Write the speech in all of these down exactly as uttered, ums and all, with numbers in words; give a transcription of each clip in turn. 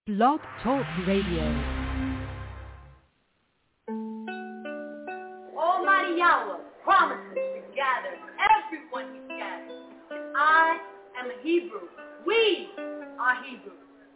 Blog Talk Radio. Almighty Yahweh promises to gather everyone He gathers. And I am a Hebrew. We are Hebrew.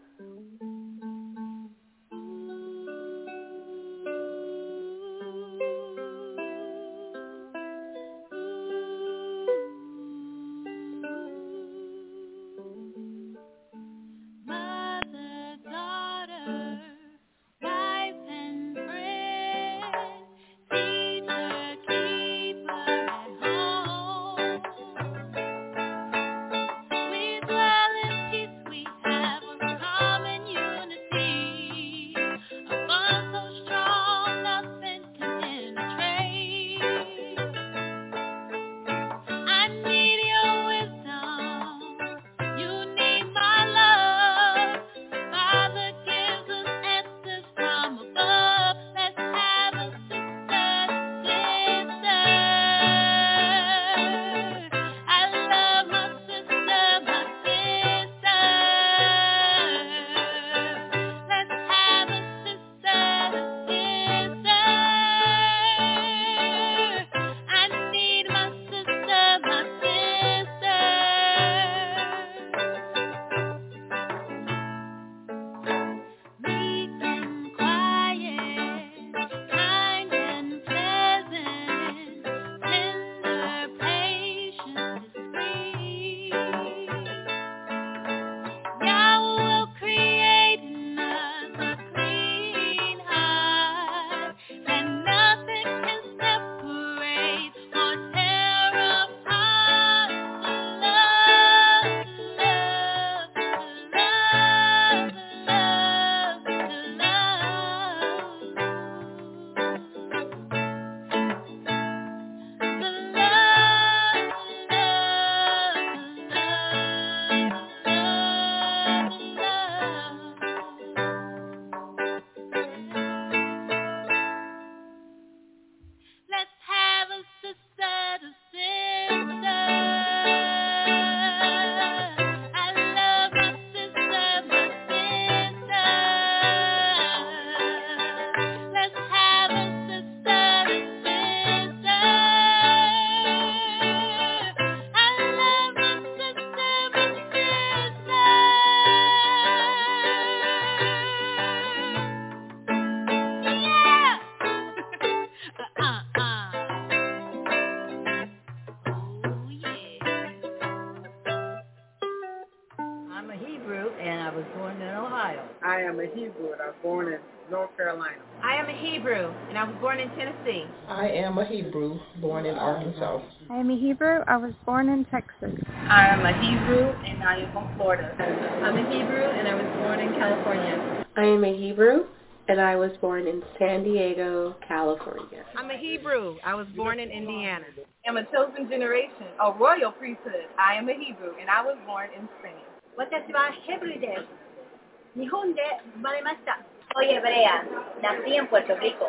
North Carolina. I am a Hebrew, and I was born in Tennessee. I am a Hebrew, born in Arkansas. I am a Hebrew. I was born in Texas. I am a Hebrew, and I am from Florida. I'm a Hebrew, and I was born in California. I am a Hebrew, and I was born in San Diego, California. I'm a Hebrew. I was born in Indiana. I'm a chosen generation, a royal priesthood. I am a Hebrew, and I was born in Spain. 私はヘブルです。日本で生まれました。Soy hebrea. Nací en Puerto Rico.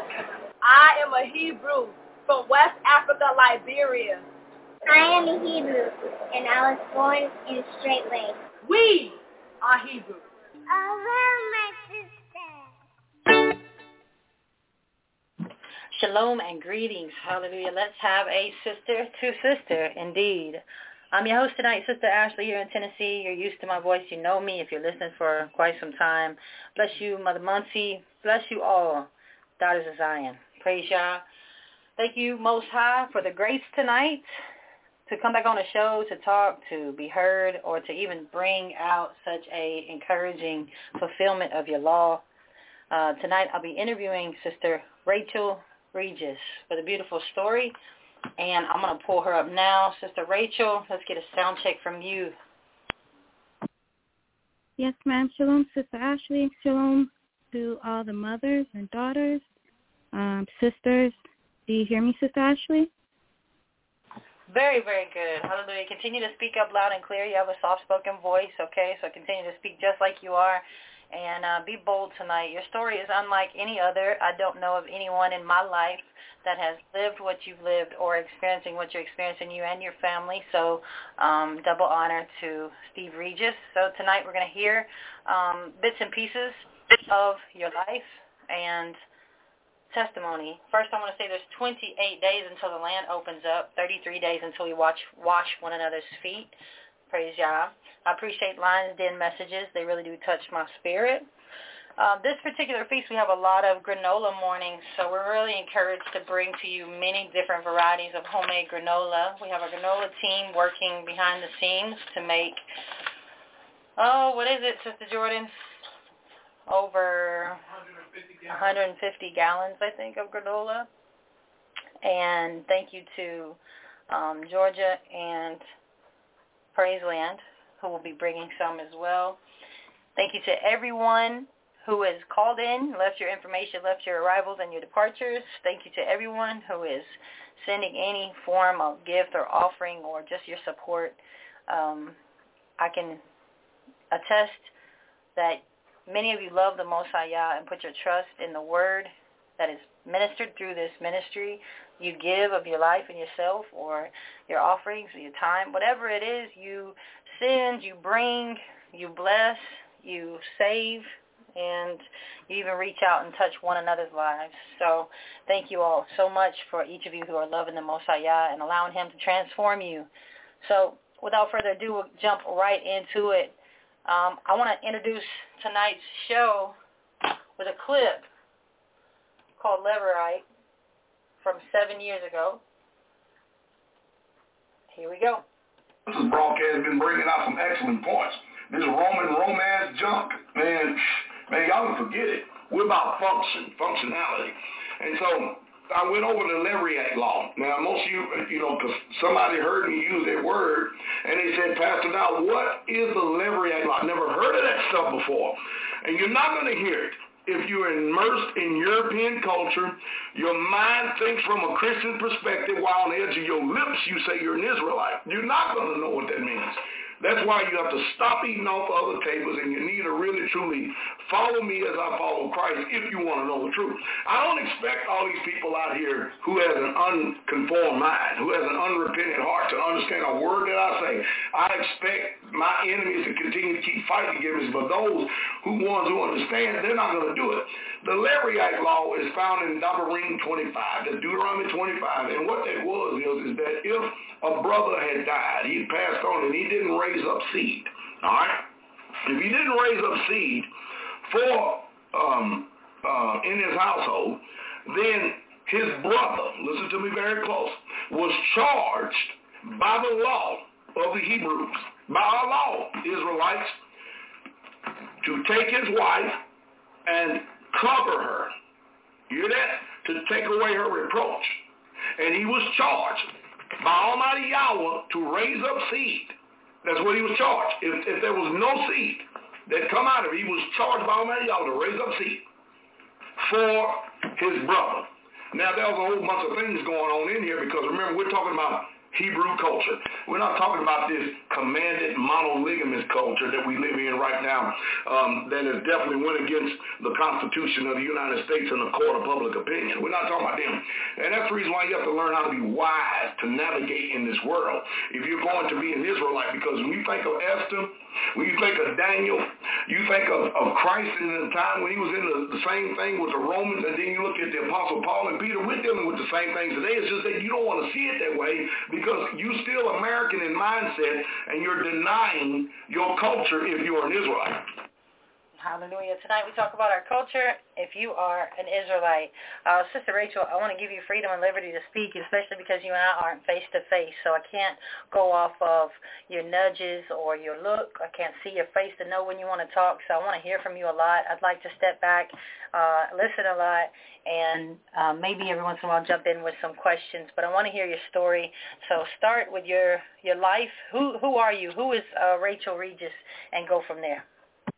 I am a Hebrew from West Africa, Liberia. I am a Hebrew, and I was born in Straight Lake. We are Hebrew. I love my sister. Shalom and greetings. Hallelujah. Let's have a sister to sister, indeed. I'm your host tonight, Sister Ashley, here in Tennessee. You're used to my voice. You know me if you're listening for quite some time. Bless you, Mother Muncie. Bless you all, daughters of Zion. Praise Yah. Thank you, Most High, for the grace tonight to come back on the show, to talk, to be heard, or to even bring out such a encouraging fulfillment of your law. Uh, tonight I'll be interviewing Sister Rachel Regis with a beautiful story. And I'm going to pull her up now. Sister Rachel, let's get a sound check from you. Yes, ma'am. Shalom, Sister Ashley. Shalom to all the mothers and daughters, um, sisters. Do you hear me, Sister Ashley? Very, very good. Hallelujah. Continue to speak up loud and clear. You have a soft-spoken voice, okay? So continue to speak just like you are. And uh, be bold tonight. Your story is unlike any other. I don't know of anyone in my life that has lived what you've lived or experiencing what you're experiencing, you and your family. So um, double honor to Steve Regis. So tonight we're going to hear um, bits and pieces of your life and testimony. First, I want to say there's twenty-eight days until the land opens up, thirty-three days until we watch, wash one another's feet. Praise Yah. I appreciate Lions Den messages. They really do touch my spirit. Uh, this particular feast, we have a lot of granola mornings, so we're really encouraged to bring to you many different varieties of homemade granola. We have a granola team working behind the scenes to make, oh, what is it, Sister Jordan? Over one hundred fifty gallons, I think, of granola. And thank you to um, Georgia and Praiseland, who will be bringing some as well. Thank you to everyone who has called in, left your information, left your arrivals and your departures. Thank you to everyone who is sending any form of gift or offering or just your support. Um, I can attest that many of you love the Most High Yah and put your trust in the word that is ministered through this ministry. You give of your life and yourself or your offerings or your time, whatever it is, you send, you bring, you bless, you save, and you even reach out and touch one another's lives. So thank you all so much for each of you who are loving the Most High Yah and allowing him to transform you. So without further ado, we'll jump right into it. Um, I want to introduce tonight's show with a clip called Levirate from seven years ago. Here we go. This broadcast has been bringing out some excellent points. This Roman romance junk, man, man, y'all can forget it. We're about function, functionality. And so I went over the Levirate law. Now, most of you, you know, because somebody heard me use that word, and they said, Pastor, now what is the Levirate law? I never heard of that stuff before. And you're not going to hear it. If you're immersed in European culture, your mind thinks from a Christian perspective while on the edge of your lips you say you're an Israelite. You're not going to know what that means. That's why you have to stop eating off other tables, and you need to really, truly follow me as I follow Christ if you want to know the truth. I don't expect all these people out here who has an unconformed mind, who has an unrepentant heart to understand a word that I say. I expect my enemies to continue to keep fighting against me, but those who ones who understand, they're not going to do it. The Levirate law is found in Devarim twenty-five, the Deuteronomy twenty-five, and what that was is, is that if a brother had died, he passed on, and he didn't raise up seed, all right? If he didn't raise up seed for um, uh, in his household, then his brother, listen to me very close, was charged by the law of the Hebrews, by our law, Israelites, to take his wife and cover her. You hear that? To take away her reproach. And he was charged by Almighty Yahweh to raise up seed. That's what he was charged. If, if there was no seed that come out of it, he was charged by Almighty Yahweh to raise up seed for his brother. Now, there was a whole bunch of things going on in here because, remember, we're talking about Hebrew culture. We're not talking about this commanded monolygamous culture that we live in right now um, that has definitely went against the Constitution of the United States and the court of public opinion. We're not talking about them. And that's the reason why you have to learn how to be wise to navigate in this world if you're going to be an Israelite, because when you think of Esther, when you think of Daniel, you think of, of Christ in the time when he was in the, the same thing with the Romans, and then you look at the Apostle Paul and Peter, we're dealing with the same things today. It's just that you don't want to see it that way because you're still American in mindset and you're denying your culture if you're an Israelite. Hallelujah. Tonight we talk about our culture if you are an Israelite. Uh, Sister Rachel, I want to give you freedom and liberty to speak, especially because you and I aren't face-to-face, so I can't go off of your nudges or your look. I can't see your face to know when you want to talk, so I want to hear from you a lot. I'd like to step back, uh, listen a lot, and uh, maybe every once in a while jump in with some questions, but I want to hear your story. So start with your, your life. Who, who are you? Who is uh, Rachel Regis? And go from there.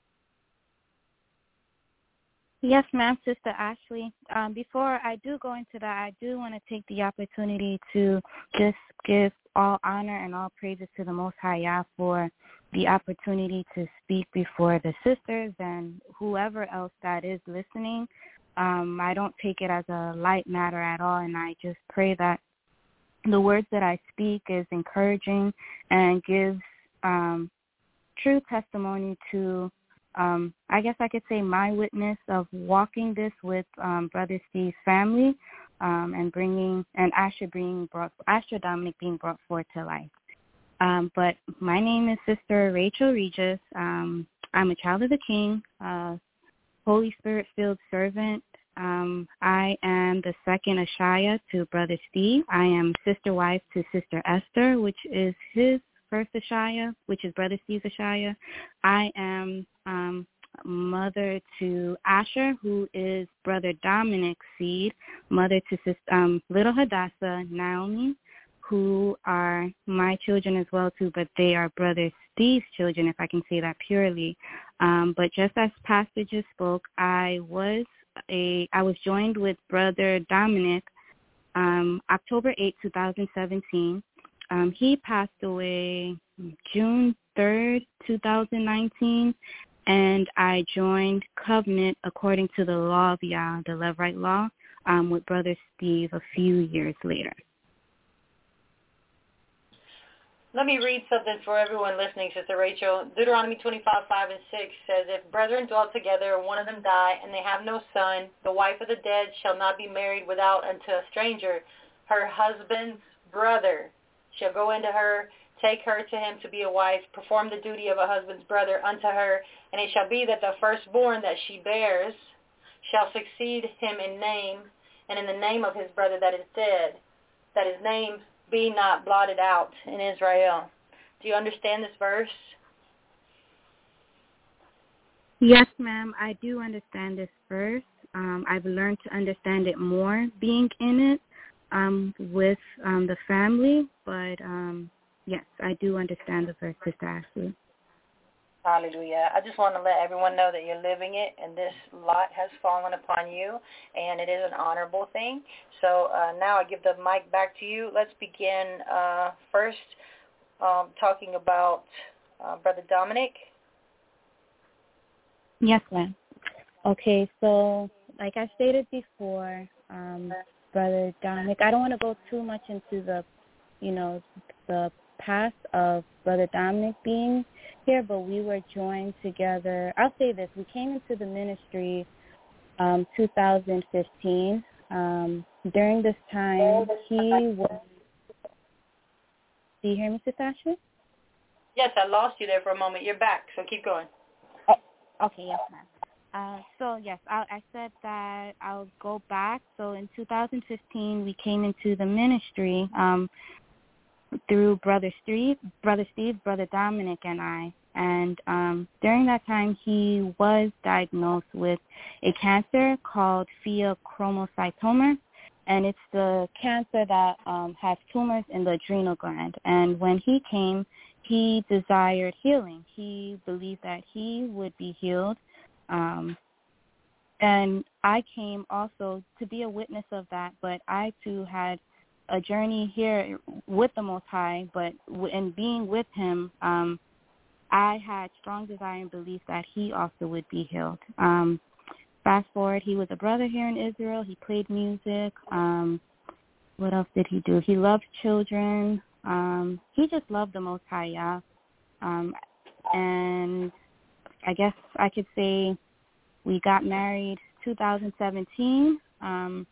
Yes, ma'am, Sister Ashley. Um, before I do go into that, I do want to take the opportunity to just give all honor and all praises to the Most High Yah for the opportunity to speak before the sisters and whoever else that is listening. Um, I don't take it as a light matter at all, and I just pray that the words that I speak is encouraging and gives um, true testimony to um, I guess I could say my witness of walking this with um, Brother Steve's family um, and bringing, and Asher being brought, Asher Dominic being brought forth to life. Um, but my name is Sister Rachel Regis. Um, I'm a child of the King, uh, Holy Spirit-filled servant. Um, I am the second Ashaya to Brother Steve. I am sister wife to Sister Esther, which is his first Ashaya, which is Brother Steve's Ashaya. I am um, mother to Asher, who is Brother Dominic's seed, mother to sister, um, little Hadassah, Naomi, who are my children as well too, but they are Brother Steve's children, if I can say that purely. Um, but just as Pastor just spoke, I was a I was joined with Brother Dominic um, October eighth, twenty seventeen. Um, he passed away June third, twenty nineteen, and I joined Covenant according to the law of Yah, the Levirate law, um, with Brother Steve a few years later. Let me read something for everyone listening, Sister Rachel. Deuteronomy twenty-five, five and six says, if brethren dwell together and one of them die, and they have no son, the wife of the dead shall not be married without unto a stranger. Her husband's brother shall go into her, take her to him to be a wife, perform the duty of a husband's brother unto her, and it shall be that the firstborn that she bears shall succeed him in name, and in the name of his brother that is dead, that his name be not blotted out in Israel. Do you understand this verse? Yes, ma'am, I do understand this verse. Um, I've learned to understand it more being in it um, with um, the family, but um, yes, I do understand the verse, Sister Ashley. Hallelujah. I just want to let everyone know that you're living it, and this lot has fallen upon you, and it is an honorable thing. So uh, now I give the mic back to you. Let's begin uh, first um, talking about uh, Brother Dominic. Yes, ma'am. Okay, so like I stated before, um, Brother Dominic, I don't want to go too much into the, you know, the past of Brother Dominic being here, but we were joined together. I'll say this. We came into the ministry um, two thousand fifteen. Um, during this time, he was... Do you hear me, Sister Ashley? Yes, I lost you there for a moment. You're back, so keep going. Oh, okay, yes, ma'am. Uh, so, yes, I, I said that I'll go back. So in two thousand fifteen, we came into the ministry um, through Brother Steve, Brother Steve, Brother Dominic, and I. And um, during that time, he was diagnosed with a cancer called pheochromocytoma, and it's the cancer that um, has tumors in the adrenal gland. And when he came, he desired healing. He believed that he would be healed. Um, and I came also to be a witness of that, but I too had a journey here with the Most High, but in being with him, um, I had strong desire and belief that he also would be healed. Um, fast forward, he was a brother here in Israel. He played music. Um, what else did he do? He loved children. Um, he just loved the Most High, yeah. Um, and I guess I could say we got married two thousand seventeen. Um,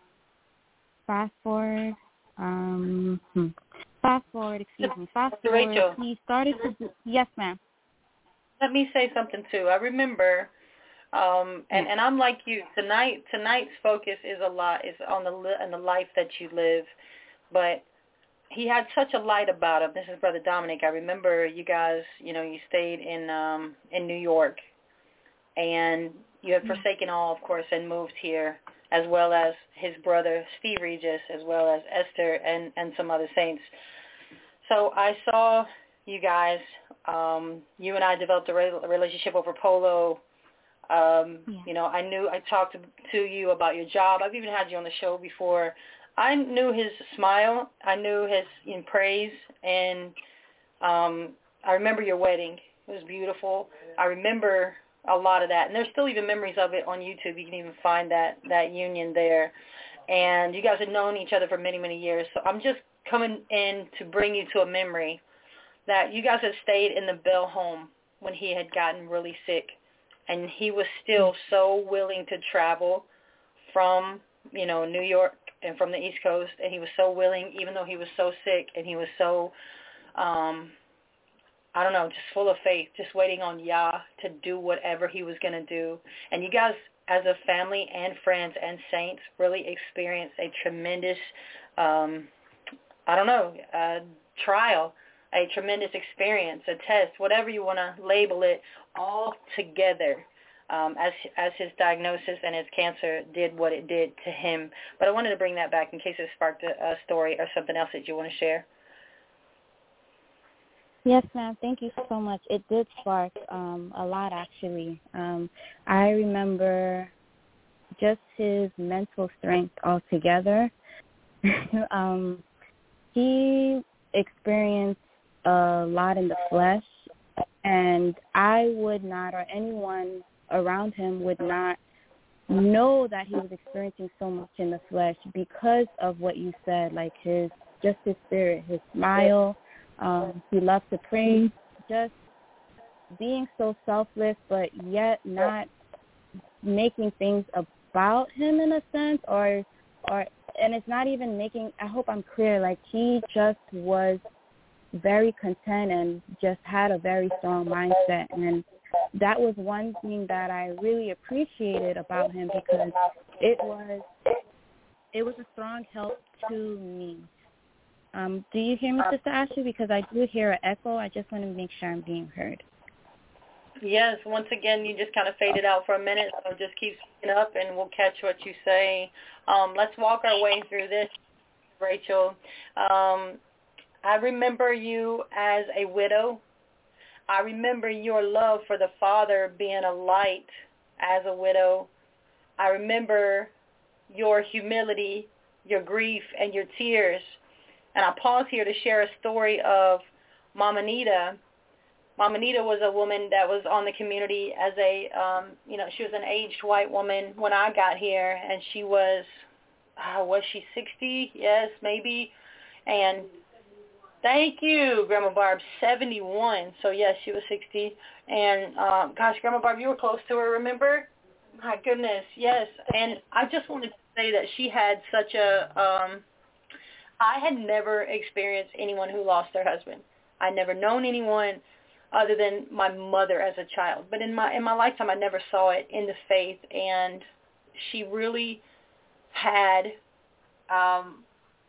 fast forward. Um, hmm. Fast forward, excuse me. Fast forward. Rachel. He started to do, yes, ma'am. Let me say something too. I remember, um, and, and I'm like you. Tonight, tonight's focus is a lot is on the li- on the life that you live, but he had such a light about him. This is Brother Dominic. I remember you guys. You know, you stayed in um, in New York, and you had forsaken all, of course, and moved here, as well as his brother Steve Regis, as well as Esther and, and some other saints. So I saw you guys. Um, you and I developed a, re- a relationship over polo. Um, yeah. You know, I knew I talked to, to you about your job. I've even had you on the show before. I knew his smile. I knew his in praise, and um, I remember your wedding. It was beautiful. I remember a lot of that, and there's still even memories of it on YouTube. You can even find that that union there, and you guys have known each other for many, many years. So I'm just coming in to bring you to a memory that you guys have stayed in the Bell home when he had gotten really sick, and he was still so willing to travel from, you know, New York and from the East Coast, and he was so willing, even though he was so sick, and he was so, um, I don't know, just full of faith, just waiting on Yah to do whatever he was going to do. And you guys, as a family and friends and saints, really experienced a tremendous, um, I don't know, uh, trial, a tremendous experience, a test, whatever you want to label it, all together. Um, as as his diagnosis and his cancer did what it did to him. But I wanted to bring that back in case it sparked a, a story or something else that you want to share. Yes, ma'am. Thank you so much. It did spark um, a lot, actually. Um, I remember just his mental strength altogether. um, he experienced a lot in the flesh, and I would not, or anyone around him would not know that he was experiencing so much in the flesh because of what you said, like his, just his spirit, his smile. Um, he loved to pray, just being so selfless, but yet not making things about him in a sense, or, or, and it's not even making, I hope I'm clear, like he just was very content and just had a very strong mindset. And that was one thing that I really appreciated about him, because it was it was a strong help to me. Um, do you hear me, Sister Ashley? Because I do hear an echo. I just want to make sure I'm being heard. Yes, once again, you just kind of faded out for a minute, so just keep speaking up and we'll catch what you say. Um, let's walk our way through this, Rachel. Um, I remember you as a widow. I remember your love for the Father being a light as a widow. I remember your humility, your grief, and your tears. And I pause here to share a story of Mama Nita. Mama Nita was a woman that was on the community as a, um, you know, she was an aged white woman when I got here, and she was, uh, was she sixty? Yes, maybe. And thank you, Grandma Barb, seventy-one. So, yes, she was sixty. And, um, gosh, Grandma Barb, you were close to her, remember? My goodness, yes. And I just wanted to say that she had such a, um, I had never experienced anyone who lost their husband. I'd never known anyone other than my mother as a child. But in my in my lifetime, I never saw it in the faith. And she really had um,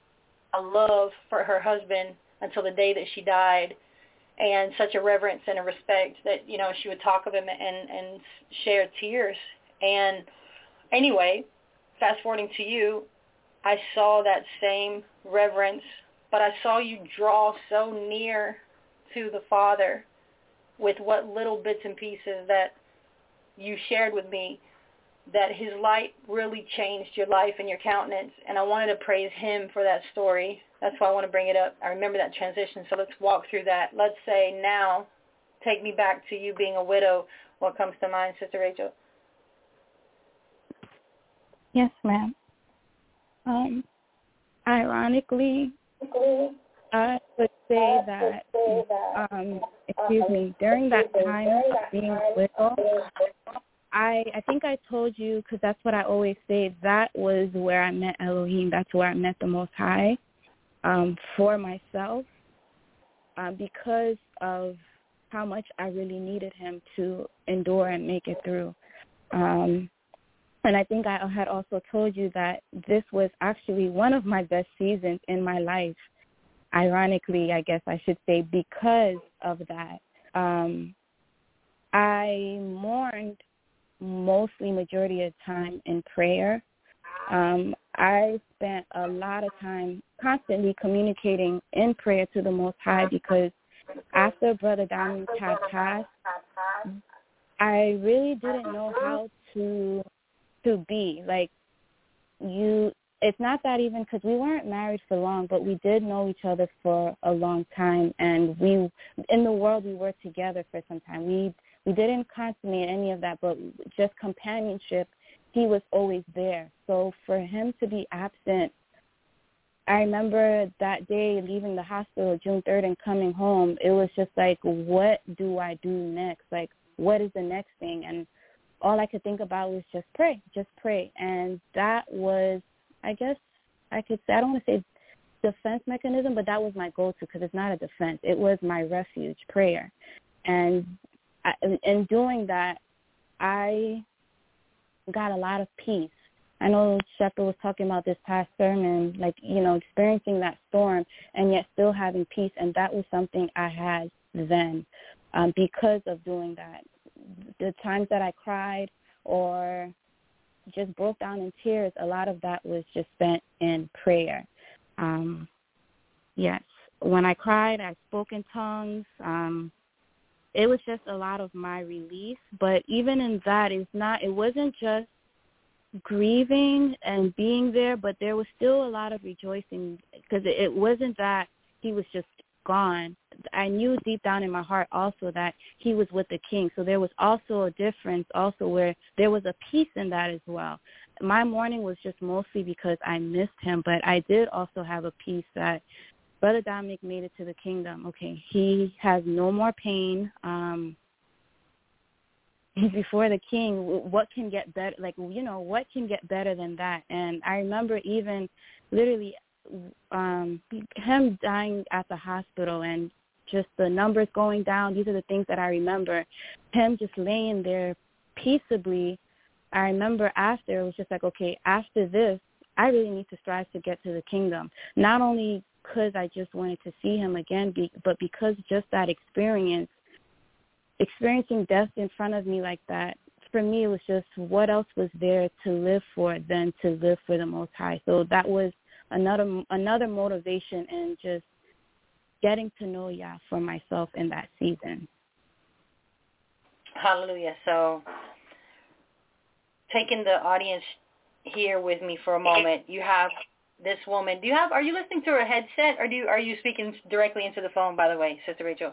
a love for her husband until the day that she died, and such a reverence and a respect that, you know, she would talk of him and, and share tears. And anyway, fast forwarding to you, I saw that same reverence, but I saw you draw so near to the Father with what little bits and pieces that you shared with me, that his light really changed your life and your countenance. And I wanted to praise him for that story. That's why I want to bring it up. I remember that transition, so let's walk through that. Let's say now, take me back to you being a widow. What comes to mind, Sister Rachel? Yes, ma'am. Um, ironically, I would say that, um, excuse me, during that time of being widow, I, I think I told you, because that's what I always say, that was where I met Elohim. That's where I met the Most High um, for myself, uh, because of how much I really needed him to endure and make it through. Um, and I think I had also told you that this was actually one of my best seasons in my life. Ironically, I guess I should say, because of that. Um, I mourned mostly majority of the time in prayer. Um, I spent a lot of time constantly communicating in prayer to the Most High, because after Brother Dominic had passed, I really didn't know how to to be. Like, you, it's not that even, because we weren't married for long, but we did know each other for a long time, and we, in the world, we were together for some time. We we didn't consummate any of that, but just companionship, he was always there. So for him to be absent, I remember that day leaving the hospital June third and coming home, it was just like, what do I do next? Like, what is the next thing? And all I could think about was just pray, just pray. And that was, I guess I could say, I don't want to say defense mechanism, but that was my go-to because it's not a defense. It was my refuge, prayer. And I, in doing that, I got a lot of peace. I know Shepherd was talking about this past sermon, like, you know, experiencing that storm and yet still having peace, and that was something I had then um, because of doing that. The times that I cried or just broke down in tears, a lot of that was just spent in prayer. Um, yes, when I cried, I spoke in tongues. Um, it was just a lot of my release, but even in that, it's not, it wasn't just grieving and being there, but there was still a lot of rejoicing because it, it wasn't that he was just gone. I knew deep down in my heart also that he was with the King. So there was also a difference also where there was a peace in that as well. My mourning was just mostly because I missed him, but I did also have a peace that Brother Dominic made it to the kingdom. Okay, he has no more pain. Um, he's before the King. What can get better? Like, you know, what can get better than that? And I remember even literally um, him dying at the hospital and just the numbers going down. These are the things that I remember. Him just laying there peaceably. I remember after, it was just like, okay, after this, I really need to strive to get to the kingdom. Not only because I just wanted to see him again, but because just that experience, experiencing death in front of me like that, for me, it was just what else was there to live for than to live for the Most High. So that was another another motivation in just getting to know Yah for myself in that season. Hallelujah. So taking the audience here with me for a moment, you have this woman. Do you have? Are you listening to her headset, or do you, are you speaking directly into the phone? By the way, Sister Rachel.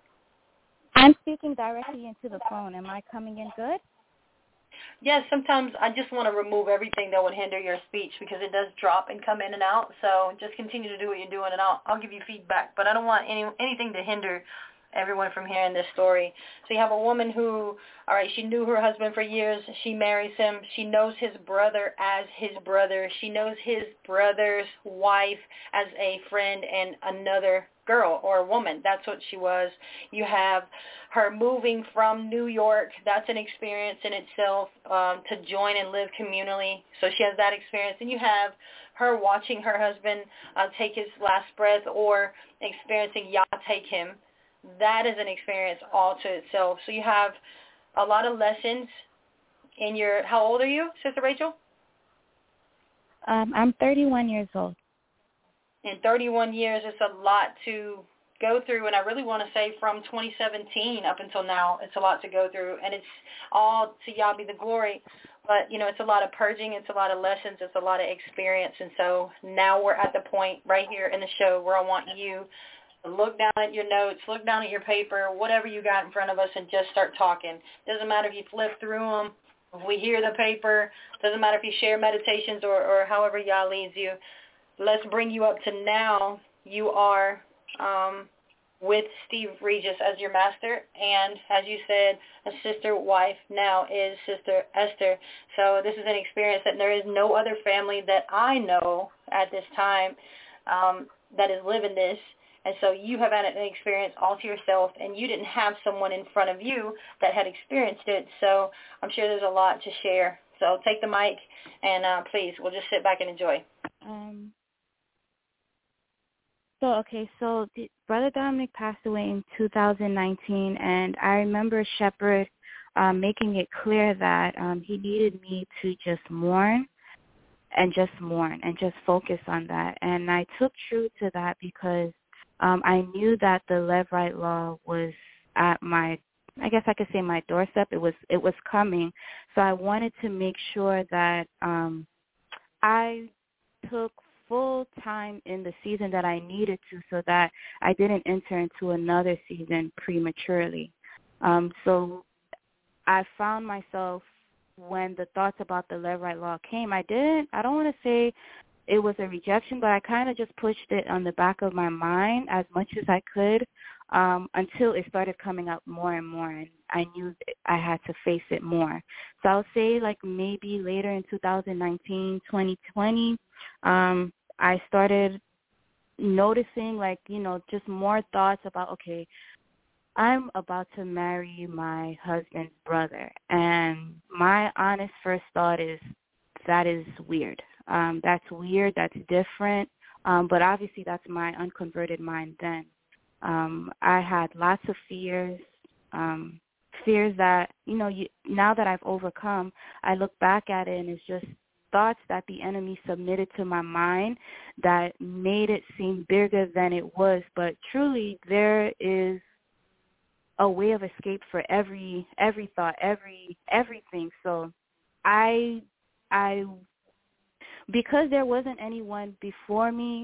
I'm speaking directly into the phone. Am I coming in good? Yes, sometimes I just want to remove everything that would hinder your speech because it does drop and come in and out. So just continue to do what you're doing, and I'll I'll give you feedback. But I don't want any anything to hinder everyone from hearing this story. So you have a woman who, all right, she knew her husband for years. She marries him. She knows his brother as his brother. She knows his brother's wife as a friend and another girl or a woman. That's what she was. You have her moving from New York. That's an experience in itself, um, to join and live communally. So she has that experience. And you have her watching her husband uh, take his last breath or experiencing Yah take him. That is an experience all to itself. So you have a lot of lessons in your, how old are you, Sister Rachel? Um, I'm thirty-one years old. In thirty-one years, it's a lot to go through, and I really want to say from twenty seventeen up until now, it's a lot to go through, and it's all to Yah be the glory. But, you know, it's a lot of purging, it's a lot of lessons, it's a lot of experience, and so now we're at the point right here in the show where I want you to look down at your notes, look down at your paper, whatever you got in front of us, and just start talking. Doesn't matter if you flip through them, if we hear the paper, doesn't matter if you share meditations or, or however Yah leads you. Let's bring you up to now. You are um, with Steve Regis as your master, and as you said, a sister wife now is Sister Esther. So this is an experience that there is no other family that I know at this time um, that is living this. And so you have had an experience all to yourself, and you didn't have someone in front of you that had experienced it. So I'm sure there's a lot to share. So take the mic, and uh, please, we'll just sit back and enjoy. Um. So, okay, so the, Brother Dominic passed away in two thousand nineteen, and I remember Shepherd um, making it clear that um, he needed me to just mourn and just mourn and just focus on that. And I took true to that because um, I knew that the Levirate law was at my, I guess I could say my doorstep. It was it was coming. So I wanted to make sure that um, I took full time in the season that I needed to so that I didn't enter into another season prematurely. Um, so I found myself when the thoughts about the Levirate law came, I didn't, I don't want to say it was a rejection, but I kind of just pushed it on the back of my mind as much as I could um, until it started coming up more and more. And I knew I had to face it more. So I'll say like maybe later in two thousand nineteen, twenty twenty, um, I started noticing like, you know, just more thoughts about, okay, I'm about to marry my husband's brother. And my honest first thought is that is weird. Um, that's weird. That's different. Um, but obviously that's my unconverted mind then. Um, I had lots of fears, um, fears that, you know, you, now that I've overcome, I look back at it and it's just thoughts that the enemy submitted to my mind that made it seem bigger than it was. But truly there is a way of escape for every every thought, every everything. So I I because there wasn't anyone before me,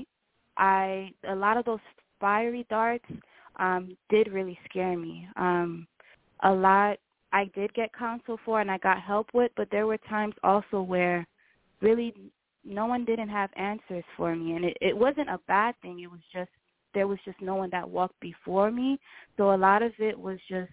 I a lot of those fiery darts um, did really scare me. Um, a lot I did get counsel for and I got help with, but there were times also where really no one didn't have answers for me. And it, it wasn't a bad thing. It was just there was just no one that walked before me. So a lot of it was just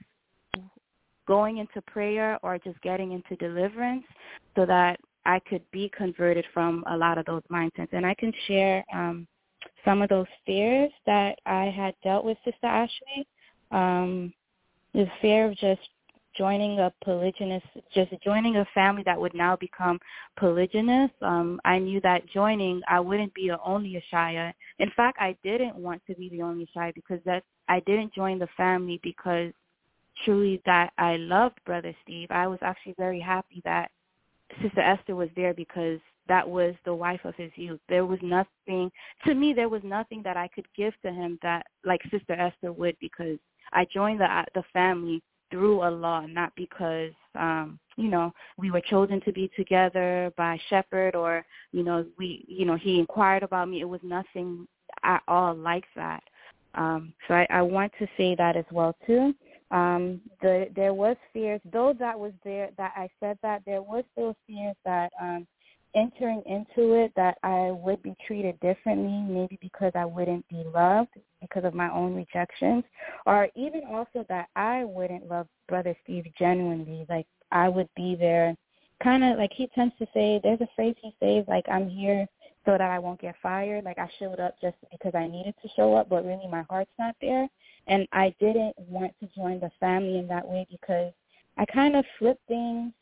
going into prayer or just getting into deliverance so that I could be converted from a lot of those mindsets. And I can share um, some of those fears that I had dealt with, Sister Ashley. Um, the fear of just joining a polygynous, just joining a family that would now become polygynous. Um, I knew that joining, I wouldn't be a only Ashaya. In fact, I didn't want to be the only Ashaya because that I didn't join the family because truly that I loved Brother Steve. I was actually very happy that Sister Esther was there because that was the wife of his youth. There was nothing, to me, there was nothing that I could give to him that like Sister Esther would, because I joined the the family through Allah, not because, um, you know, we were chosen to be together by Shepherd or, you know, we, you know, he inquired about me. It was nothing at all like that. Um, so I, I want to say that as well, too. Um, the, there was fears, though that was there, that I said that, there was still fears that um, entering into it, that I would be treated differently, maybe because I wouldn't be loved because of my own rejections, or even also that I wouldn't love Brother Steve genuinely. Like, I would be there kind of like he tends to say, there's a phrase he says, like, I'm here so that I won't get fired. Like, I showed up just because I needed to show up, but really my heart's not there. And I didn't want to join the family in that way because I kind of flipped things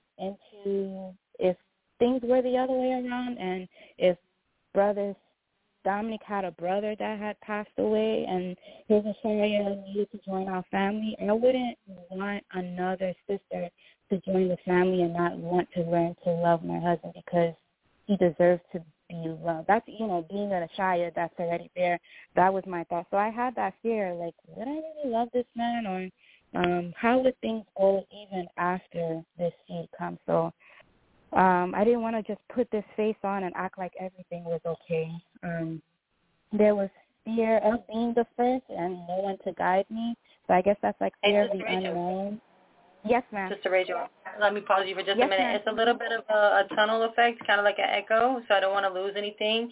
into if things were the other way around, and if Brother Dominic had a brother that had passed away and his Ashaya needed to join our family, I wouldn't want another sister to join the family and not want to learn to love my husband because he deserves to be loved. That's, you know, being an Ashaya, that's already there. That was my thought. So I had that fear, like, would I really love this man, or um, how would things go even after this seed comes? So um, I didn't want to just put this face on and act like everything was okay. Um, there was fear of being the first and no one to guide me. So I guess that's like fear hey, of the unknown. Yes, ma'am. Sister Rachel, let me pause you for just yes, a minute. Ma'am. It's a little bit of a, a tunnel effect, kind of like an echo, so I don't want to lose anything.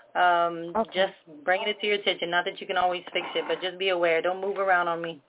Um, okay. Just bringing it to your attention. Not that you can always fix it, but just be aware. Don't move around on me.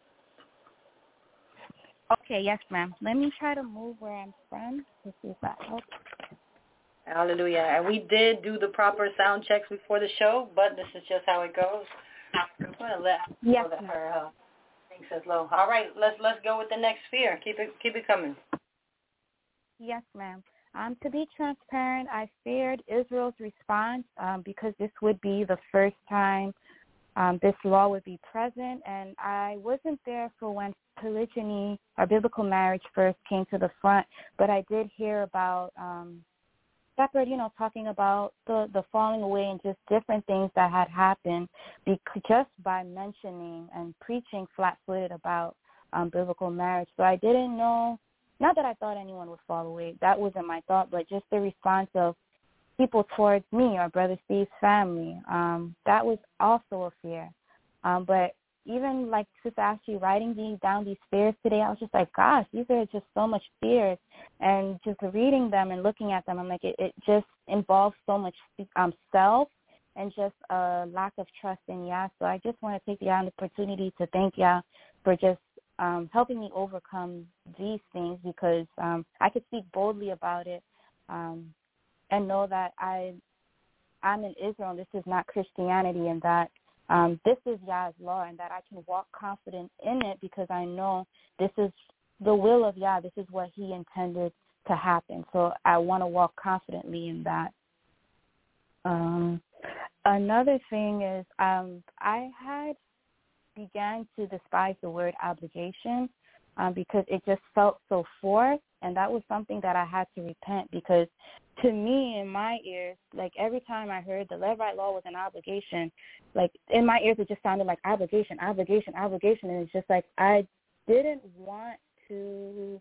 Okay, yes, ma'am. Let me try to move where I'm from to see if that helps. Hallelujah. And we did do the proper sound checks before the show, but this is just how it goes. I'm going to let yes, that her uh, thing says low. All right, let's let's go with the next fear. Keep it keep it coming. Yes, ma'am. Um, to be transparent, I feared Israel's response um, because this would be the first time um, this law would be present, and I wasn't there for when polygyny or biblical marriage first came to the front, but I did hear about um, Shepherd, you know, talking about the, the falling away and just different things that had happened because just by mentioning and preaching flat-footed about um, biblical marriage. So I didn't know, not that I thought anyone would fall away. That wasn't my thought, but just the response of people towards me or Brother Steve's family. Um, that was also a fear. Um, but even like Sister Ashley writing these down, these fears today, I was just like, gosh, these are just so much fears. And just reading them and looking at them, I'm like, it, it just involves so much um, self and just a lack of trust in Yah. So I just want to take the opportunity to thank Yah for just um, helping me overcome these things because um, I could speak boldly about it um, and know that I, I'm in Israel. This is not Christianity, and that um, this is Yah's law, and that I can walk confident in it because I know this is the will of Yah. This is what He intended to happen. So I want to walk confidently in that. Um, another thing is um, I had began to despise the word obligation um, because it just felt so forced, and that was something that I had to repent because to me, in my ears, like every time I heard the Levite law was an obligation, like in my ears it just sounded like obligation, obligation, obligation, and it's just like I didn't want to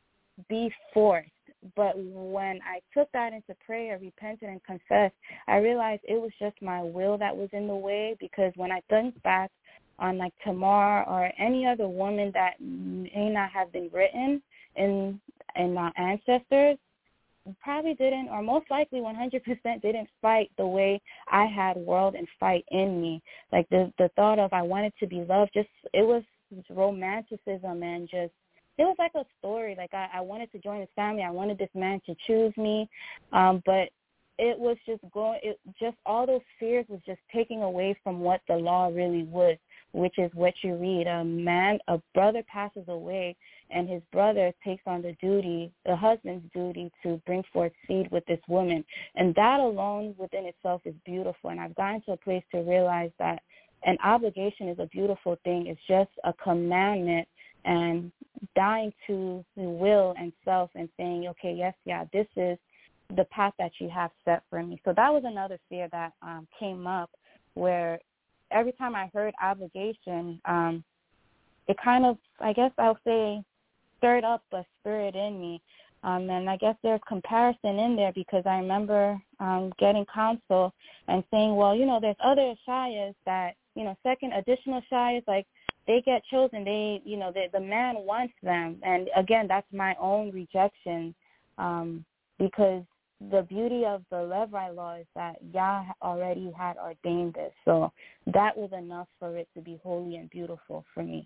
be forced. But when I took that into prayer, repented, and confessed, I realized it was just my will that was in the way because when I think back on like Tamar or any other woman that may not have been written in in our ancestors, probably didn't, or most likely one hundred percent didn't fight the way I had world and fight in me. Like the the thought of I wanted to be loved, just it was romanticism and just it was like a story. Like I, I wanted to join this family. I wanted this man to choose me, um, but it was just going. It just all those fears was just taking away from what the law really was, which is what you read. A man, a brother passes away, and his brother takes on the duty, the husband's duty, to bring forth seed with this woman, and that alone within itself is beautiful. And I've gotten to a place to realize that an obligation is a beautiful thing. It's just a commandment. And dying to the will and self and saying, okay, yes, yeah, this is the path that you have set for me. So that was another fear that um, came up where every time I heard obligation, um, it kind of, I guess I'll say, stirred up a spirit in me. Um, and I guess there's comparison in there because I remember um, getting counsel and saying, well, you know, there's other shayas that, you know, second additional shayas, like, they get chosen. They, you know, they, the man wants them. And, again, that's my own rejection um, because the beauty of the Levite law is that Yah already had ordained this. So that was enough for it to be holy and beautiful for me.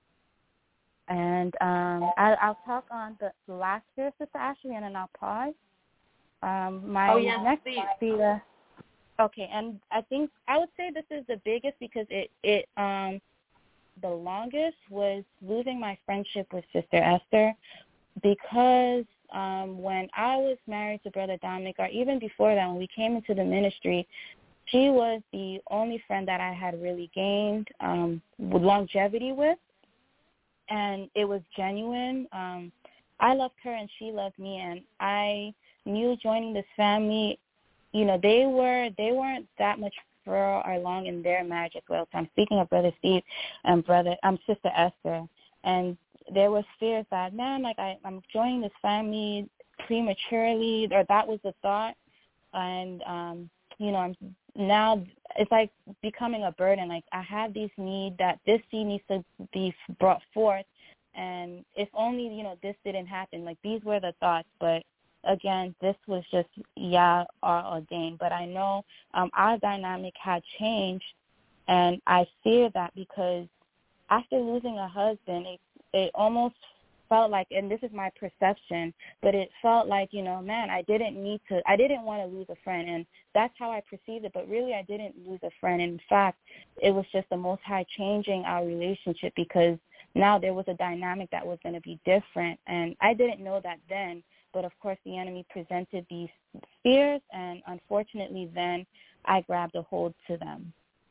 And um, I, I'll talk on the last fear, Sister Ashley, and then I'll pause. Um, my oh, yes, next please. fear, okay, and I think I would say this is the biggest because it, it um, the longest was losing my friendship with Sister Esther because um, when I was married to Brother Dominic, or even before that, when we came into the ministry, she was the only friend that I had really gained um, longevity with, and it was genuine. Um, I loved her and she loved me, and I knew joining this family, you know, they were they weren't that much further along in their marriage as well. So I'm speaking of Brother Steve and Brother, um, Sister Esther, and there was fears that, man, like I, I'm joining this family prematurely, or that was the thought, and um, you know, I'm now it's like becoming a burden. Like I have these needs that this seed needs to be brought forth, and if only, you know, this didn't happen. Like these were the thoughts, but again, this was just Yah ordained. But I know um, our dynamic had changed, and I fear that because after losing a husband, it, it almost felt like, and this is my perception, but it felt like, you know, man, I didn't need to, I didn't want to lose a friend, and that's how I perceived it, but really I didn't lose a friend. In fact, it was just the Most High changing our relationship because now there was a dynamic that was going to be different, and I didn't know that then. But, of course, the enemy presented these fears, and unfortunately then I grabbed a hold to them.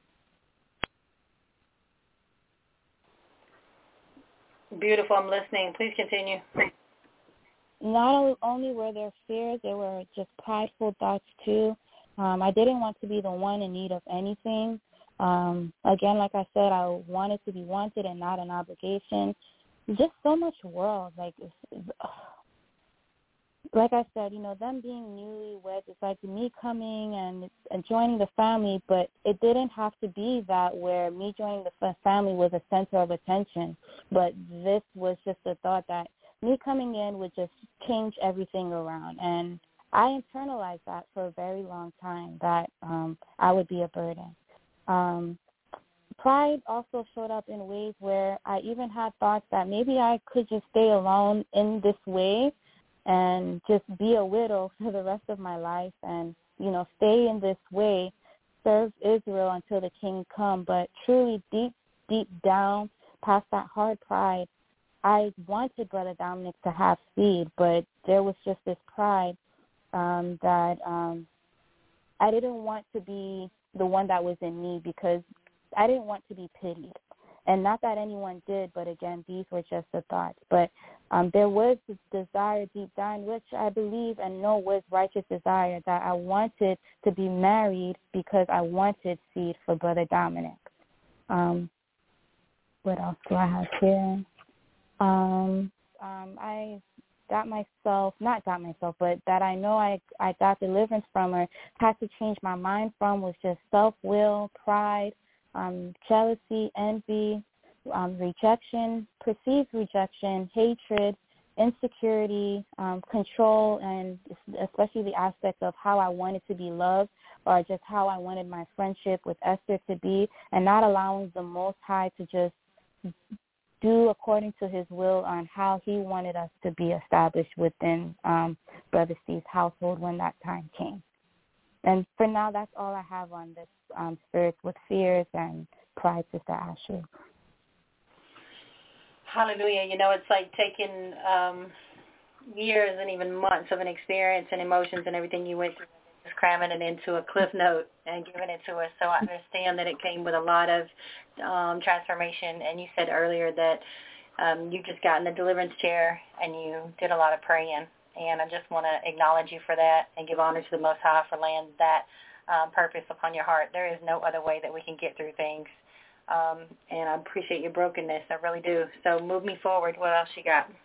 Beautiful. I'm listening. Please continue. Not only were there fears, there were just prideful thoughts, too. Um, I didn't want to be the one in need of anything. Um, again, like I said, I wanted to be wanted and not an obligation. Just so much world. Like, it's, Like I said, you know, them being newlyweds, it's like me coming and, and joining the family, but it didn't have to be that where me joining the family was a center of attention. But this was just the thought that me coming in would just change everything around. And I internalized that for a very long time, that um, I would be a burden. Um, pride also showed up in ways where I even had thoughts that maybe I could just stay alone in this way and just be a widow for the rest of my life and, you know, stay in this way, serve Israel until the king come. But truly deep, deep down, past that hard pride, I wanted Brother Dominic to have seed, but there was just this pride um, that um, I didn't want to be the one that was in need because I didn't want to be pitied. And not that anyone did, but again, these were just the thoughts. But um, there was this desire deep down, which I believe and know was righteous desire, that I wanted to be married because I wanted seed for Brother Dominic. Um, what else do I have here? Um, um, I got myself, not got myself, but that I know I, I got deliverance from or had to change my mind from was just self-will, pride, Um, jealousy, envy, um, rejection, perceived rejection, hatred, insecurity, um, control, and especially the aspect of how I wanted to be loved or just how I wanted my friendship with Esther to be, and not allowing the Most High to just do according to his will on how he wanted us to be established within um, Brother Steve's household when that time came. And for now, that's all I have on this um, Spirits with Fears and Pride, Sister Ashley. Hallelujah. You know, it's like taking um, years and even months of an experience and emotions and everything you went through, just cramming it into a cliff note and giving it to us. So I understand that it came with a lot of um, transformation. And you said earlier that um, you just got in the deliverance chair and you did a lot of praying. And I just want to acknowledge you for that and give honor to the Most High for laying that um, purpose upon your heart. There is no other way that we can get through things. Um, and I appreciate your brokenness. I really do. So move me forward. What else you got?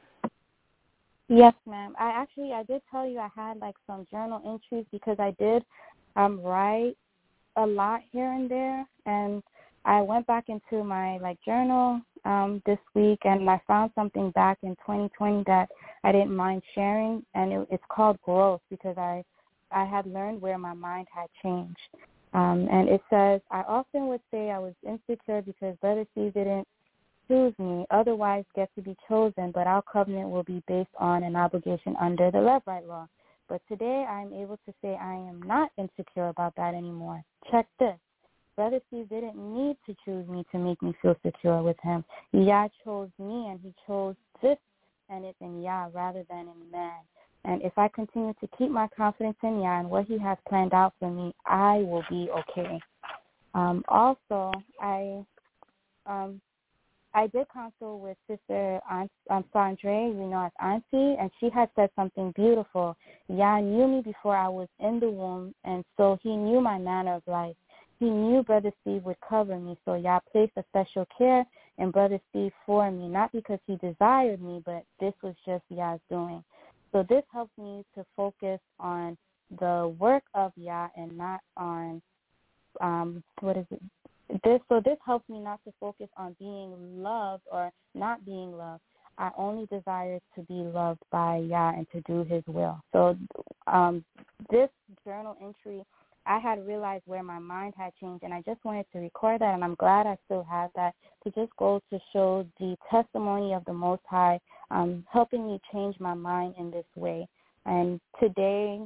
Yes, ma'am. I actually, I did tell you I had like some journal entries because I did um, write a lot here and there. And I went back into my like journal um, this week, and I found something back in twenty twenty that I didn't mind sharing, and it, it's called Growth because I, I had learned where my mind had changed. Um, and it says, I often would say I was insecure because Brother Steve didn't choose me, otherwise get to be chosen, but our covenant will be based on an obligation under the Levirate law. But today I am able to say I am not insecure about that anymore. Check this. Brother Steve didn't need to choose me to make me feel secure with him. Yah chose me, and he chose this, and it's in Yah rather than in man. And if I continue to keep my confidence in Yah and what he has planned out for me, I will be okay. Um, also, I um, I did consult with Sister Aunt, um, Sandre, you know, as Auntie, and she had said something beautiful. Yah knew me before I was in the womb, and so he knew my manner of life. He knew Brother Steve would cover me, so Yah placed a special care in Brother Steve for me, not because he desired me, but this was just Yah's doing. So this helped me to focus on the work of Yah and not on, um, what is it? This So this helped me not to focus on being loved or not being loved. I only desire to be loved by Yah and to do his will. So um, this journal entry, I had realized where my mind had changed, and I just wanted to record that, and I'm glad I still have that, to just go to show the testimony of the Most High um, helping me change my mind in this way. And today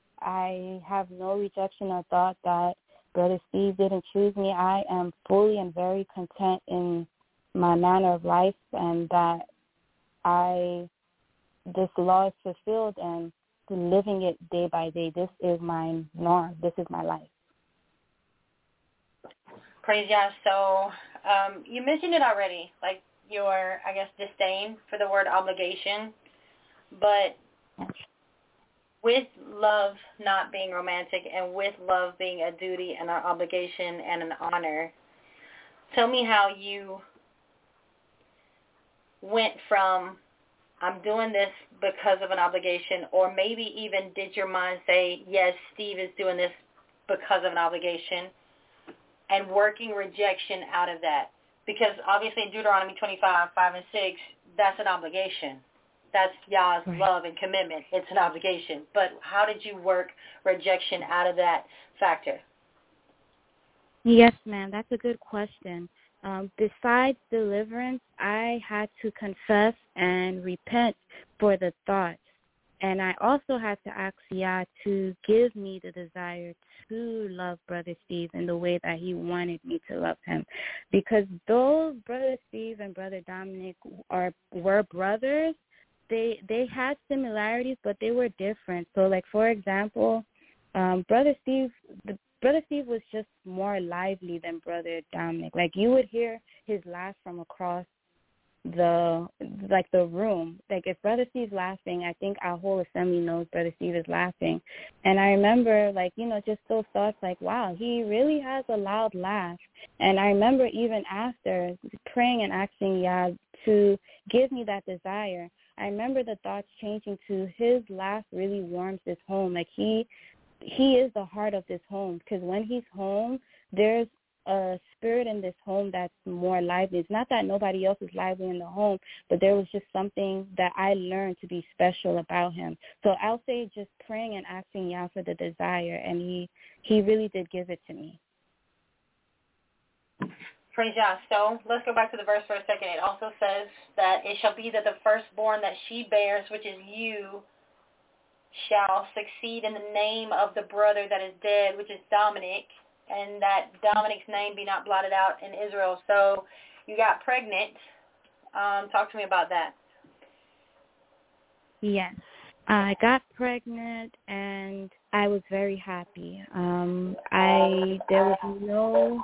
I have no rejection or thought that Brother Steve didn't choose me. I am fully and very content in my manner of life, and that I, this law is fulfilled and living it day by day. This is my norm. This is my life. Praise Yah. So um, you mentioned it already, like your, I guess, disdain for the word obligation, but with love not being romantic and with love being a duty and an obligation and an honor, tell me how you went from I'm doing this because of an obligation, or maybe even did your mind say, yes, Steve is doing this because of an obligation, and working rejection out of that? Because obviously in Deuteronomy twenty-five, five and six, that's an obligation. That's Yah's right. Love and commitment. It's an obligation. But how did you work rejection out of that factor? Yes, ma'am. That's a good question. Um, besides deliverance, I had to confess and repent for the thoughts. And I also had to ask Yah to give me the desire to love Brother Steve in the way that he wanted me to love him. Because though Brother Steve and Brother Dominic are were brothers, they they had similarities, but they were different. So, like, for example, um, Brother Steve, the, Brother Steve was just more lively than Brother Dominic. Like, you would hear his laugh from across the like the room. Like, if Brother Steve's laughing, I think our whole assembly knows Brother Steve is laughing. And I remember, like, you know, just those thoughts, like, wow, he really has a loud laugh. And I remember even after praying and asking Yah to give me that desire, I remember the thoughts changing to his laugh really warms this home. Like, he he is the heart of this home, because when he's home, there's a spirit in this home that's more lively. It's not that nobody else is lively in the home, but there was just something that I learned to be special about him. So I'll say just praying and asking Yah for the desire, and he, he really did give it to me. Praise Yah. So let's go back to the verse for a second. It also says that it shall be that the firstborn that she bears, which is you, shall succeed in the name of the brother that is dead, which is Dominic, and that Dominic's name be not blotted out in Israel. So you got pregnant. Um, talk to me about that. Yes. I got pregnant, and I was very happy. Um, I there was no...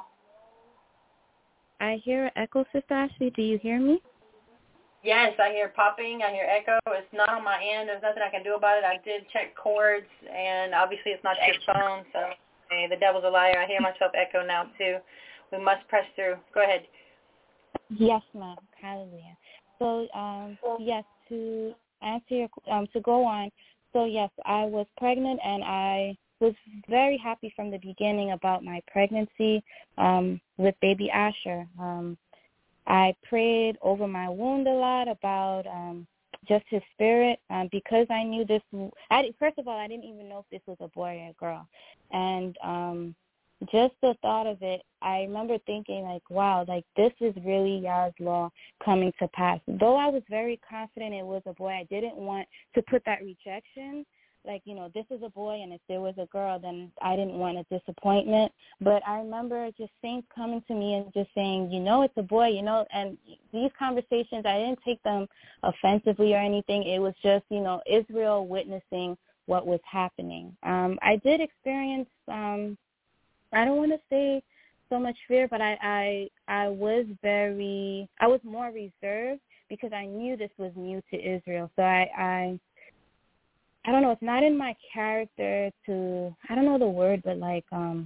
I hear an echo, Sister Ashley. Do you hear me? Yes, I hear popping. I hear echo. It's not on my end. There's nothing I can do about it. I did check cords, and obviously it's not your phone, so hey, the devil's a liar. I hear myself echo now, too. We must press through. Go ahead. Yes, ma'am. Hallelujah. So, um, yes, to answer your, um, to go on, so, yes, I was pregnant, and I was very happy from the beginning about my pregnancy um, with baby Asher. Um, I prayed over my wound a lot about um, just his spirit um, because I knew this. I, first of all, I didn't even know if this was a boy or a girl. And um, just the thought of it, I remember thinking, like, wow, like, this is really Yah's law coming to pass. Though I was very confident it was a boy, I didn't want to put that rejection. Like, you know, this is a boy, and if there was a girl, then I didn't want a disappointment. But I remember just saints coming to me and just saying, you know, it's a boy, you know, and these conversations, I didn't take them offensively or anything. It was just, you know, Israel witnessing what was happening. Um, I did experience, um, I don't want to say so much fear, but I, I, I was very, I was more reserved because I knew this was new to Israel. So I, I I don't know, it's not in my character to, I don't know the word, but like um,